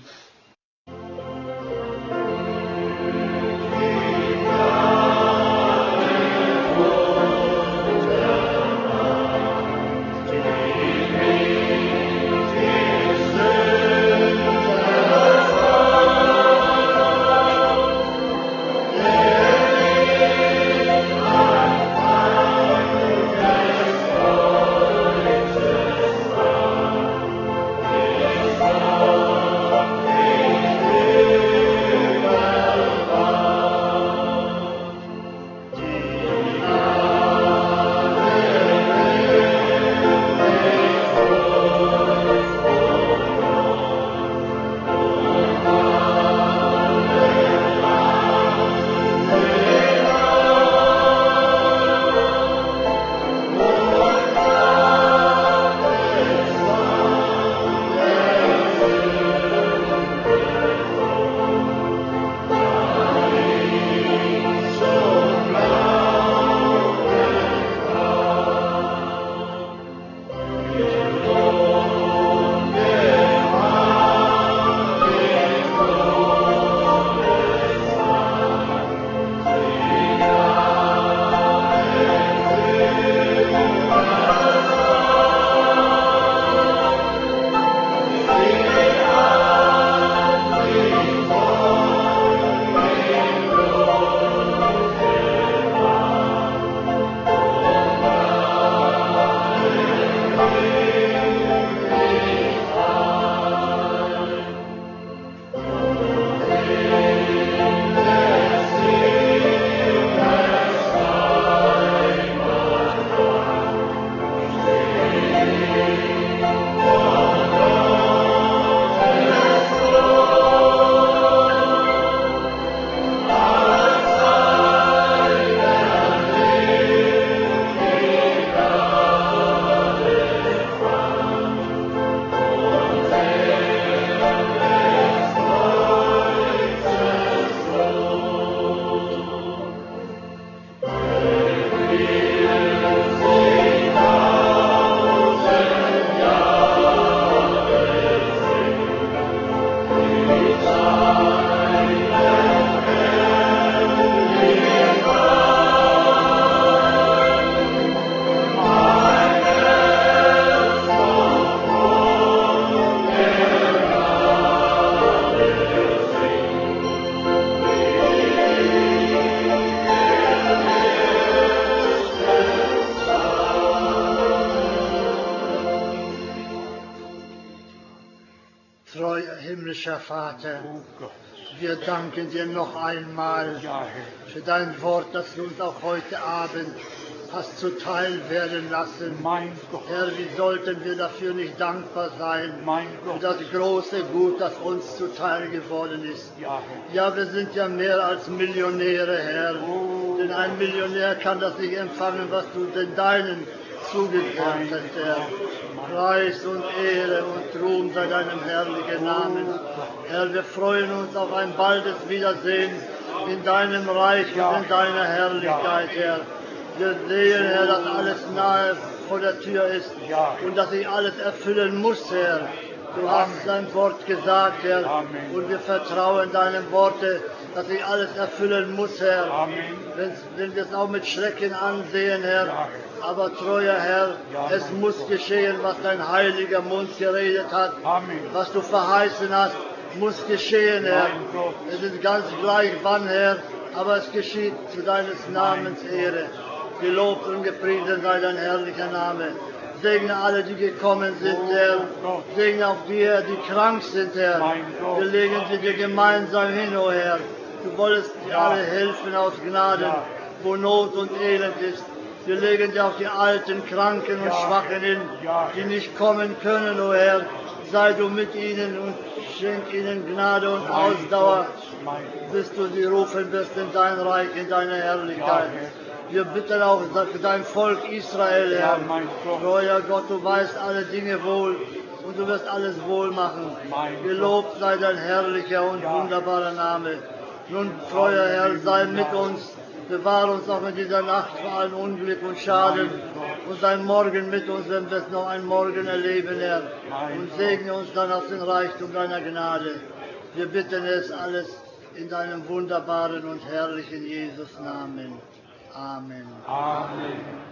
[SPEAKER 3] Treuer himmlischer Vater, wir danken dir noch einmal für dein Wort, das du uns auch heute Abend hast zuteil werden lassen.
[SPEAKER 1] Mein Gott,
[SPEAKER 3] Herr, wie sollten wir dafür nicht dankbar sein,
[SPEAKER 1] mein
[SPEAKER 3] für
[SPEAKER 1] Gott.
[SPEAKER 3] das große Gut, das uns zuteil geworden ist.
[SPEAKER 1] Ja, Herr.
[SPEAKER 3] Ja, wir sind ja mehr als Millionäre, Herr.
[SPEAKER 1] Oh,
[SPEAKER 3] Denn ein Millionär kann das nicht empfangen, was du den Deinen zugeteilt hast, Herr. Preis und Ehre und Ruhm sei deinem herrlichen Namen. Herr, wir freuen uns auf ein baldes Wiedersehen in deinem Reich und in deiner Herrlichkeit, Herr. Wir sehen, Herr, dass alles nahe vor der Tür ist und dass sich alles erfüllen muss, Herr. Du hast dein Wort gesagt, Herr,
[SPEAKER 1] Amen.
[SPEAKER 3] und wir vertrauen deinem Worte, dass sich alles erfüllen muss, Herr.
[SPEAKER 1] Amen.
[SPEAKER 3] Wenn wir es auch mit Schrecken ansehen, Herr. Aber treuer Herr, es muss geschehen, was dein heiliger Mund geredet hat.
[SPEAKER 1] Amen.
[SPEAKER 3] Was du verheißen hast, muss geschehen, Herr.
[SPEAKER 1] Mein Gott.
[SPEAKER 3] Es ist ganz gleich wann, Herr, aber es geschieht zu deines Namens Ehre. Gelobt und gepriesen sei dein herrlicher Name. Segne alle, die gekommen sind, Herr. Segne auch die, Herr, die krank sind, Herr. Wir legen sie dir gemeinsam hin, o Herr. Du wolltest dir alle helfen aus Gnaden, wo Not und Elend ist. Wir legen dir auch die Alten, Kranken und Schwachen hin, die nicht kommen können, o Herr. Sei du mit ihnen und schenk ihnen Gnade und Ausdauer, bis du sie rufen wirst in dein Reich, in deine Herrlichkeit. Wir bitten auch für dein Volk Israel, Herr. Treuer Gott, du weißt alle Dinge wohl und du wirst alles wohl machen. Gelobt sei dein herrlicher und wunderbarer Name. Nun, treuer Herr, sei mit uns. Bewahre uns auch in dieser Nacht vor allem Unglück und Schaden und sei morgen mit uns, wenn wir es noch einen Morgen erleben, Herr. Und segne uns dann aus dem Reichtum deiner Gnade. Wir bitten es alles in deinem wunderbaren und herrlichen Jesus Namen. Amen.
[SPEAKER 1] Amen.